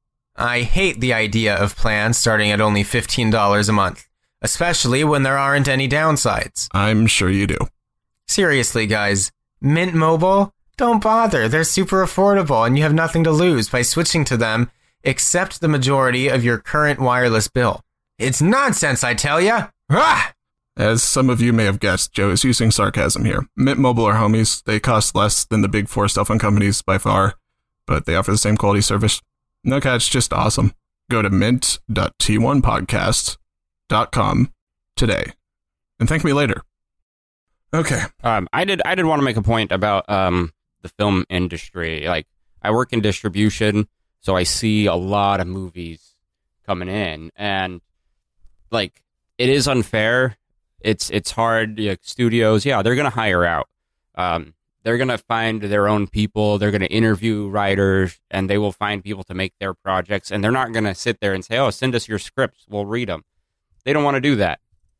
I hate the idea of plans starting at only fifteen dollars a month, especially when there aren't any downsides. I'm sure you do. Seriously, guys, Mint Mobile? Don't bother. They're super affordable and you have nothing to lose by switching to them except the majority of your current wireless bill. It's nonsense, I tell ya! Ah! As some of you may have guessed, Joe is using sarcasm here. Mint Mobile are homies. They cost less than the big four cell phone companies by far, but they offer the same quality service. No catch, just awesome. Go to mint dot t one podcast dot com today and thank me later. Okay. Um, I did. I did want to make a point about um, the film industry. Like, I work in distribution, so I see a lot of movies coming in, and like, it is unfair. It's it's hard. Like, studios, yeah, they're gonna hire out. Um, they're gonna find their own people. They're gonna interview writers, and they will find people to make their projects. And they're not gonna sit there and say, "Oh, send us your scripts. We'll read them." They don't want to do that.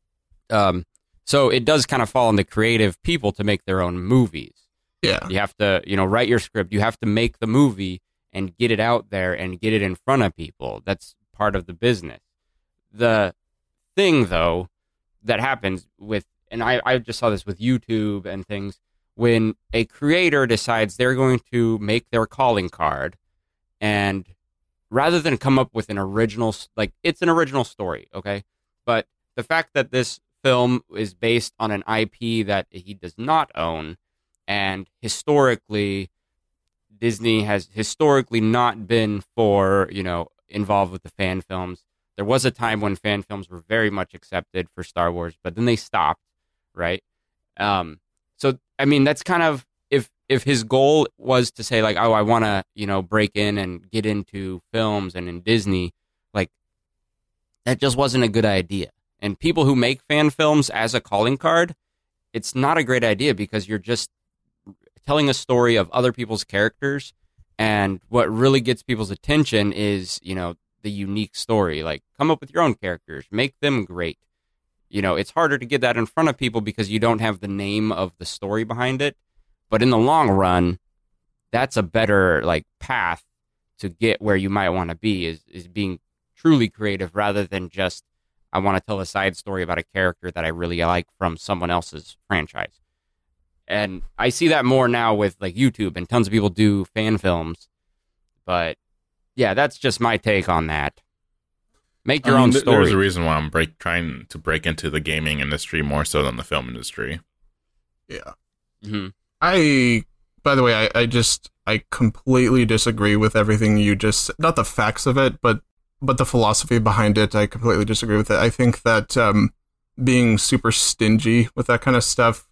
Um. So it does kind of fall on the creative people to make their own movies. Yeah. You have to, you know, write your script. You have to make the movie and get it out there and get it in front of people. That's part of the business. The thing, though, that happens with, and I, I just saw this with YouTube and things, when a creator decides they're going to make their calling card, and rather than come up with an original, like, it's an original story, okay? But the fact that this film is based on an I P that he does not own, and historically Disney has historically not been for, you know, involved with the fan films. There was a time when fan films were very much accepted for Star Wars, but then they stopped, right? Um, so I mean, that's kind of, if if his goal was to say like, oh, I want to, you know, break in and get into films and in Disney, like, that just wasn't a good idea. And people who make fan films as a calling card, it's not a great idea, because you're just telling a story of other people's characters. And what really gets people's attention is, you know, the unique story. Like, come up with your own characters, make them great. You know, it's harder to get that in front of people because you don't have the name of the story behind it. But in the long run, that's a better, like, path to get where you might want to be, is, is being truly creative rather than just, I want to tell a side story about a character that I really like from someone else's franchise. And I see that more now with like YouTube, and tons of people do fan films. But yeah, that's just my take on that. Make your I mean, own th- story. There's a reason why I'm break trying to break into the gaming industry more so than the film industry. Yeah. Mm-hmm. I, by the way, I, I just, I completely disagree with everything you just, not the facts of it, but but the philosophy behind it, I completely disagree with it. I think that um, being super stingy with that kind of stuff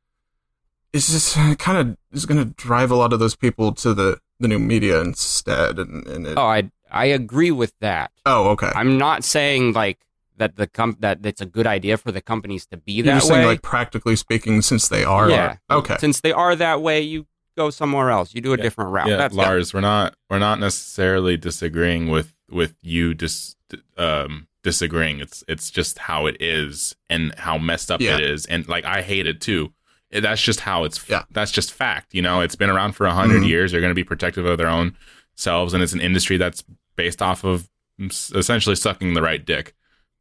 is just kind of is going to drive a lot of those people to the, the new media instead. And, and it, Oh, I I agree with that. oh, okay. I'm not saying like that the com- that it's a good idea for the companies to be You're that just way. saying, like, practically speaking, since they are. yeah. Okay. Since they are that way, you go somewhere else. You do a Yeah. different route. Yeah, That's Lars, we're not we're not necessarily disagreeing with with you dis, um disagreeing. It's it's just how it is and how messed up Yeah. it is, and like I hate it too. It- That's just how it's. Yeah. That's just fact. You know, it's been around for a hundred Mhm. years. They're going to be protective of their own selves, and it's an industry that's based off of s- essentially sucking the right dick.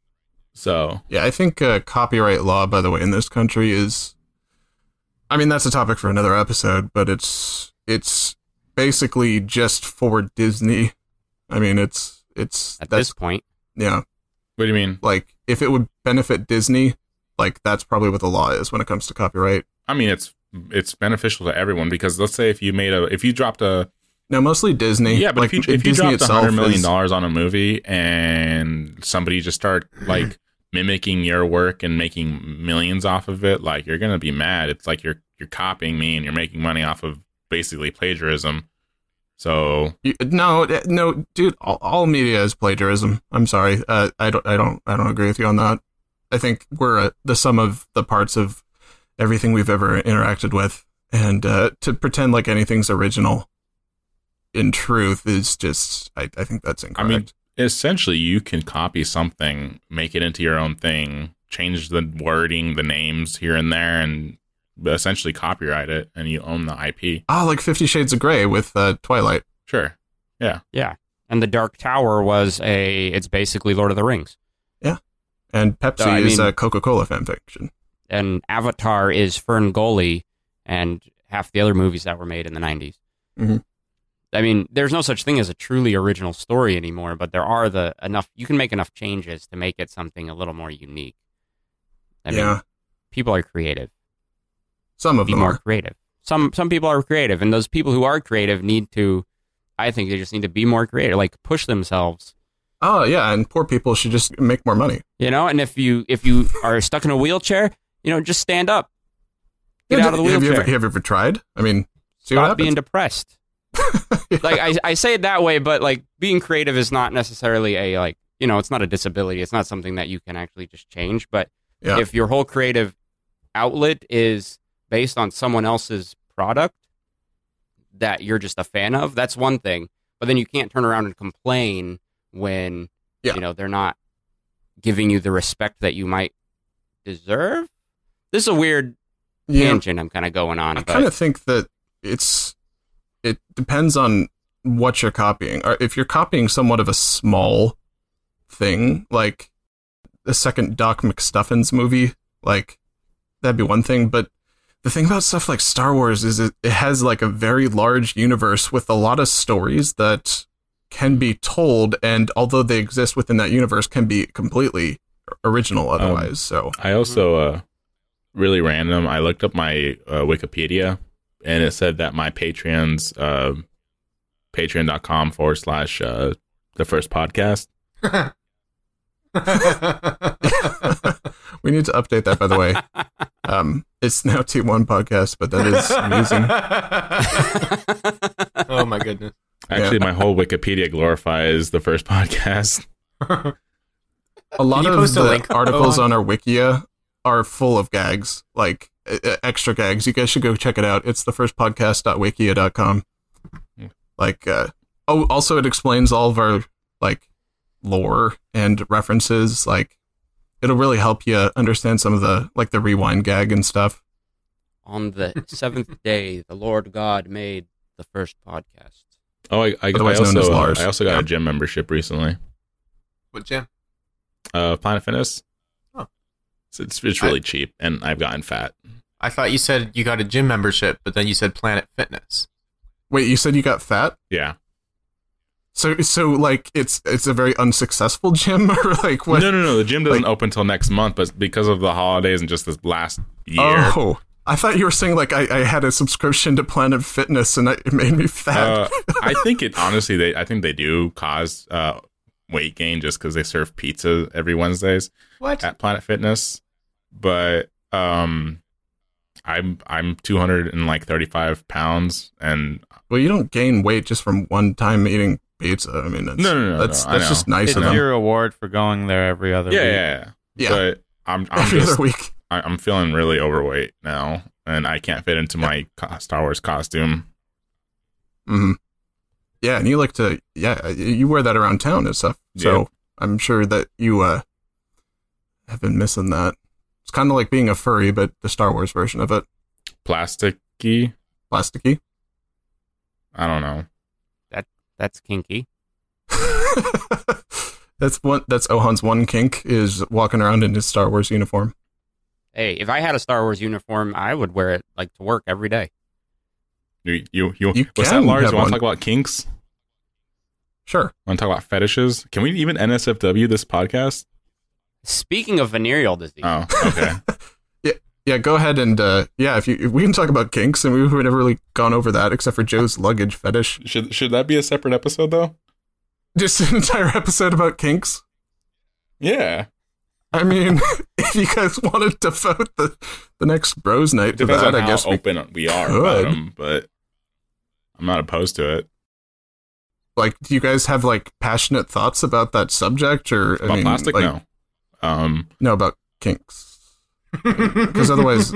So Yeah, I think uh, copyright law, by the way, in this country is, I mean, that's a topic for another episode, but it's it's basically just for Disney. I mean, it's it's at that's this point. yeah, what do you mean? like if it would benefit Disney, like that's probably what the law is when it comes to copyright. I mean, it's it's beneficial to everyone, because let's say if you made a if you dropped a No, mostly Disney. yeah, but like, if you if you Disney dropped a itself hundred million is- dollars on a movie and somebody just start like mimicking your work and making millions off of it, like, you're gonna be mad. It's like you're you're copying me and you're making money off of basically plagiarism. So You, no, eh, no, dude. All, all media is plagiarism. I'm sorry. Uh, I don't. I don't. I don't agree with you on that. I think we're uh, the sum of the parts of everything we've ever interacted with, and uh, to pretend like anything's original, in truth, is just. I, I think that's I incorrect. mean, essentially you can copy something, make it into your own thing, change the wording, the names here and there, and essentially copyright it, and you own the I P. Ah, like Fifty Shades of Grey with uh, Twilight. Sure. Yeah. Yeah. And the Dark Tower was a, it's basically Lord of the Rings. Yeah. And Pepsi So, I is mean- a Coca-Cola fanfiction. And Avatar is Fern Gully and half the other movies that were made in the nineties. Mhm. I mean, there's no such thing as a truly original story anymore, but there are the enough, you can make enough changes to make it something a little more unique. I mean, Yeah. people are creative. Some of Be them more are. creative. Some some people are creative, and those people who are creative need to, I think they just need to be more creative, like push themselves. Oh, yeah, and poor people should just make more money. You know, and if you if you are stuck in a wheelchair, you know, just stand up. Get Yeah, out of the have you, wheelchair. ever, have you ever tried? I mean, see what Stop happens. being depressed. Yeah. Like I, I say it that way, but like being creative is not necessarily a like you know it's not a disability. It's not something that you can actually just change. But Yeah. if your whole creative outlet is based on someone else's product that you're just a fan of, that's one thing. But then you can't turn around and complain when Yeah. you know they're not giving you the respect that you might deserve. This is a weird Yeah. tangent I'm kind of going on. I but kind of think that it's it depends on what you're copying. Or if you're copying somewhat of a small thing, like the second Doc McStuffins movie, like that'd be one thing. But the thing about stuff like Star Wars is it, it has like a very large universe with a lot of stories that can be told, and although they exist within that universe, can be completely original otherwise. so I also, uh, really random, I looked up my uh, Wikipedia, and it said that my Patreon's uh, patreon.com forward slash uh, the first podcast. we need to update that, by the way. Um, it's now T one podcast, but that is amusing. Oh my goodness. Actually, my whole Wikipedia glorifies the first podcast. A lot Can you of post a the link, articles Owen? on our Wikia are full of gags, like uh, extra gags. You guys should go check it out. It's the first podcast dot wikia dot com. Like, uh, oh, also it explains all of our like lore and references. Like, it'll really help you understand some of the like the rewind gag and stuff. On the seventh day, the Lord God made the first podcast. Oh, I, I, I Otherwise known as also, uh, Lars. I also got Yeah. a gym membership recently. What gym? Uh, Planet Fitness. Oh. So it's it's really cheap, and I've gotten fat. I thought you said you got a gym membership, but then you said Planet Fitness. Wait, you said you got fat? Yeah. So, so like it's it's a very unsuccessful gym, or like what? No, no, no. The gym doesn't Like- open till next month, but because of the holidays and just this last year. Oh, I thought you were saying like I, I had a subscription to Planet Fitness and it made me fat. Uh, I think it honestly. They I think they do cause uh, weight gain just because they serve pizza every Wednesdays What? at Planet Fitness. But um, I'm I'm two hundred and like thirty five pounds, and Well, you don't gain weight just from one time eating pizza. I mean, that's, No, no, no, that's no, I that's know. just nice It's of them. your reward for going there every other yeah, week. yeah, yeah. Yeah. But I'm I'm Every just other week. I- I'm feeling really overweight now, and I can't fit into my co- Star Wars costume. hmm Yeah, and you like to yeah you wear that around town and stuff. So Yeah. I'm sure that you uh have been missing that. It's kind of like being a furry, but the Star Wars version of it, Plasticky. plasticky. I don't know. That's kinky. That's one. That's Ohan's one kink is walking around in his Star Wars uniform. Hey, if I had a Star Wars uniform, I would wear it like to work every day. You you you. You what's can that, Lars? have You want one. to talk about kinks? Sure. Want to talk about fetishes? Can we even N S F W this podcast? Speaking of venereal disease, Oh, okay. Yeah, go ahead and uh, yeah, if you if we can talk about kinks, and we've never really gone over that except for Joe's luggage fetish. should should that be a separate episode though? Just an entire episode about kinks. Yeah. I mean, if you guys want to devote the the next Bros Night to Depends that, on I how guess we open we, are about could. them, but I'm not opposed to it. like. Do you guys have like passionate thoughts about that subject, or I About mean, plastic, like, no. Um, no about kinks? Because otherwise,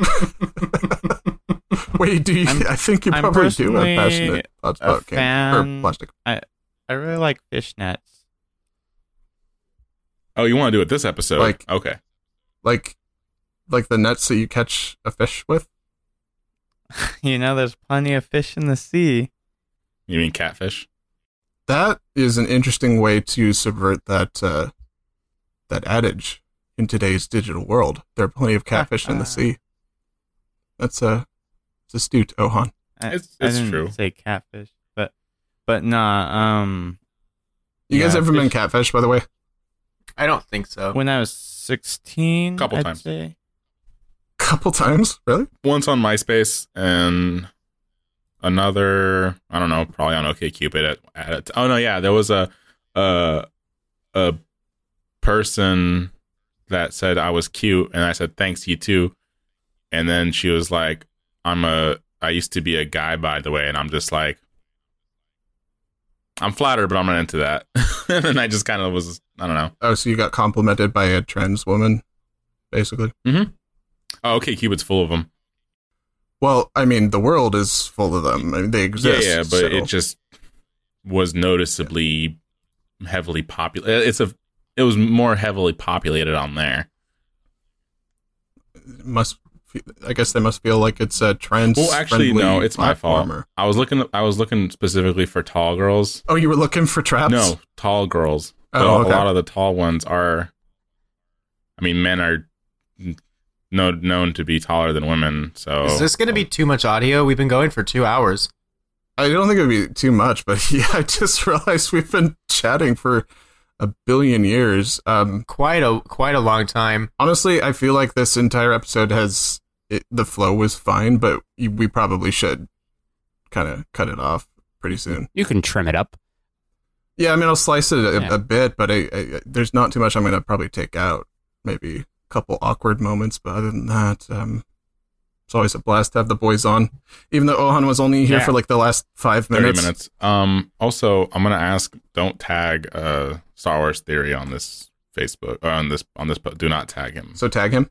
wait, do you? I'm- I think you I'm probably do have personally passionate thoughts a about kinks or fan- plastic. I really like fishnets. Oh, you want to do it this episode? Like- okay. Like, like the nets that you catch a fish with. You know, there's plenty of fish in the sea. You mean catfish? That is an interesting way to subvert that uh, that adage in today's digital world. There are plenty of catfish in the sea. That's uh, it's astute, Ohan. I, It's- I it's didn't true. say catfish, but but nah. Um, You guys Yeah, ever been fish- catfish, by the way? I don't think so. when I was sixteen, Couple I'd times. say. Couple times, really? Once on MySpace and another, I don't know, probably on OkCupid. At, at oh no, yeah, there was a a a person that said I was cute, and I said thanks, you too. And then she was like, "I'm a, I used to be a guy, by the way," and I'm just like, I'm flattered, but I'm not into that. And then I just kind of was, I don't know. Oh, so you got complimented by a trans woman, basically? Oh, OkCupid's full of them. Well, I mean, the world is full of them. I mean, they Yeah, exist. yeah, but so- it just was noticeably heavily populated. It's a, it was more heavily populated on there. must. fe- I guess they must feel like it's a trans. Well, actually, no, it's my fault. platformer. I was looking, I was looking specifically for tall girls. Oh, you were looking for traps? No, tall girls. But Oh, okay. a lot of the tall ones are. I mean, men are no, known to be taller than women. So Is this going to be too much audio? We've been going for two hours. I don't think it would be too much, but yeah, I just realized we've been chatting for a billion years. Um, Quite a quite a long time. honestly, I feel like this entire episode has it, the flow was fine, but you- we probably should kind of cut it off pretty soon. You can trim it up. Yeah, I mean, I'll slice it a, Yeah. a bit, but I, I, there's not too much I'm going to probably take out. Maybe a couple awkward moments, but other than that, um, it's always a blast to have the boys on. Even though Ohan was only here Yeah. for like the last five thirty minutes. minutes. Um. Also, I'm gonna ask. Don't tag uh Star Wars Theory on this Facebook. Uh, on this on this. po- Do not tag him. So tag him.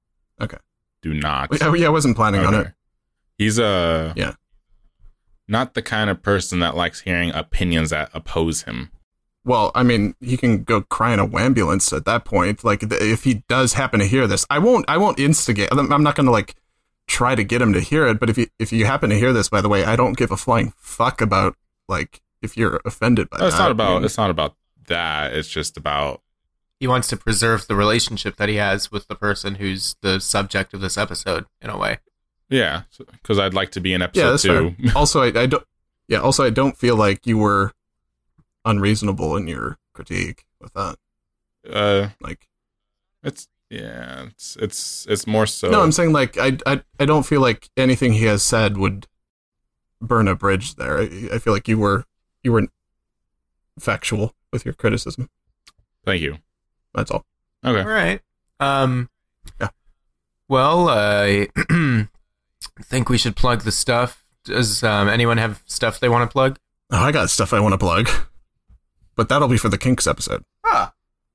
Do not. Oh, yeah, I wasn't planning on Okay. it. He's a Yeah. not the kind of person that likes hearing opinions that oppose him. Well, I mean, he can go cry in a ambulance at that point. Like, th- if he does happen to hear this, I won't. I won't instigate. I'm I'm not going to like try to get him to hear it. But if you if you happen to hear this, by the way, I don't give a flying fuck about like if you're offended by No, it's that. not I about. mean, It's not about that. It's just about. He wants to preserve the relationship that he has with the person who's the subject of this episode, in a way. Yeah, because I'd like to be in yeah, episode that's two. fair. Also, I, I don't. Yeah. Also, I don't feel like you were unreasonable in your critique with that. Uh, Like, it's yeah. It's it's it's more so. no, I'm saying like I, I I don't feel like anything he has said would burn a bridge there. I, I feel like you were you were factual with your criticism. Thank you. That's all. Okay. All right. Um. Yeah. Well, I think we should plug the stuff. Does um, anyone have stuff they want to plug? Oh, I got stuff I want to plug, but that'll be for the Kinks episode. Ah,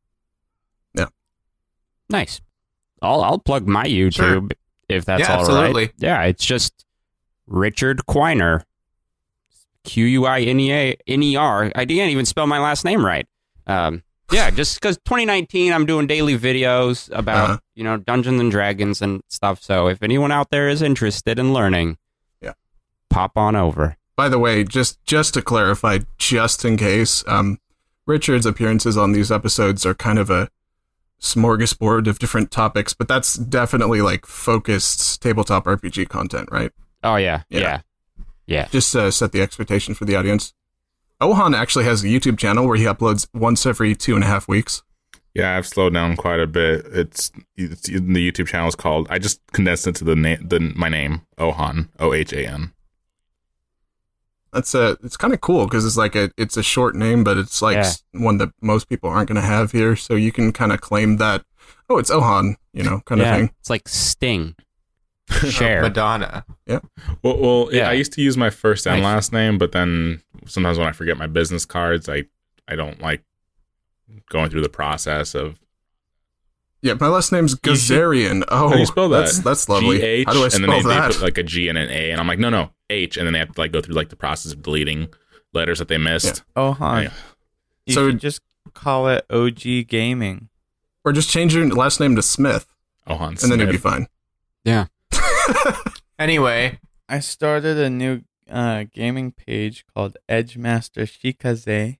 Nice. I'll I'll plug my YouTube if that's Yeah, all absolutely. right. Yeah, it's just Richard Quiner. Q U I N E A N E R. I didn't even spell my last name right. Um, yeah, just because twenty nineteen, I'm doing daily videos about Uh-huh. you know Dungeons and Dragons and stuff. So if anyone out there is interested in learning, Yeah. pop on over. By the way, just just to clarify, just in case, um, Richard's appearances on these episodes are kind of a smorgasbord of different topics, but that's definitely like focused tabletop R P G content, right? Oh yeah, Yeah. yeah, yeah. Just uh, set the expectation for the audience. Ohan actually has a YouTube channel where he uploads once every two and a half weeks. Yeah, I've slowed down quite a bit. It's, it's the YouTube channel is called. I just condensed it to the name, the my name, Ohan, O H A N. That's uh it's kind of cool because it's like a it's a short name, but it's like Yeah. s- one that most people aren't going to have here. So you can kind of claim that, oh, it's Ohan, you know, kind yeah. of thing. It's like Sting. Share. Madonna. Well, well, Yeah. I used to use my first and Nice. last name, but then sometimes when I forget my business cards, I I don't like going through the process of Yeah, my last name's You see- Gazarian. Oh, how do you spell that? That's that's lovely. G H, How do I and spell then they, they that? put like a G and an A, and I'm like, no, no, H, and then they have to like go through like the process of deleting letters that they missed. Oh, huh. Yeah. You So- should just call it O G Gaming. Or just change your last name to Smith, Ohan and then you'll be Smith. fine. Yeah. Anyway, I started a new uh, gaming page called Edgemaster Shikaze.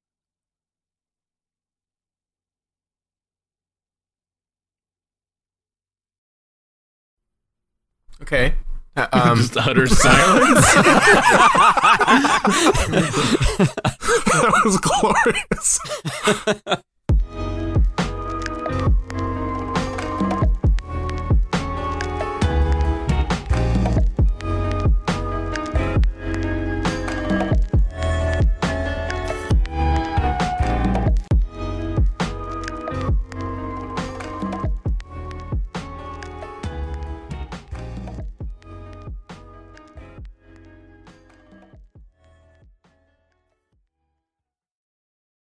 okay. Uh, um, Just utter silence. That was glorious.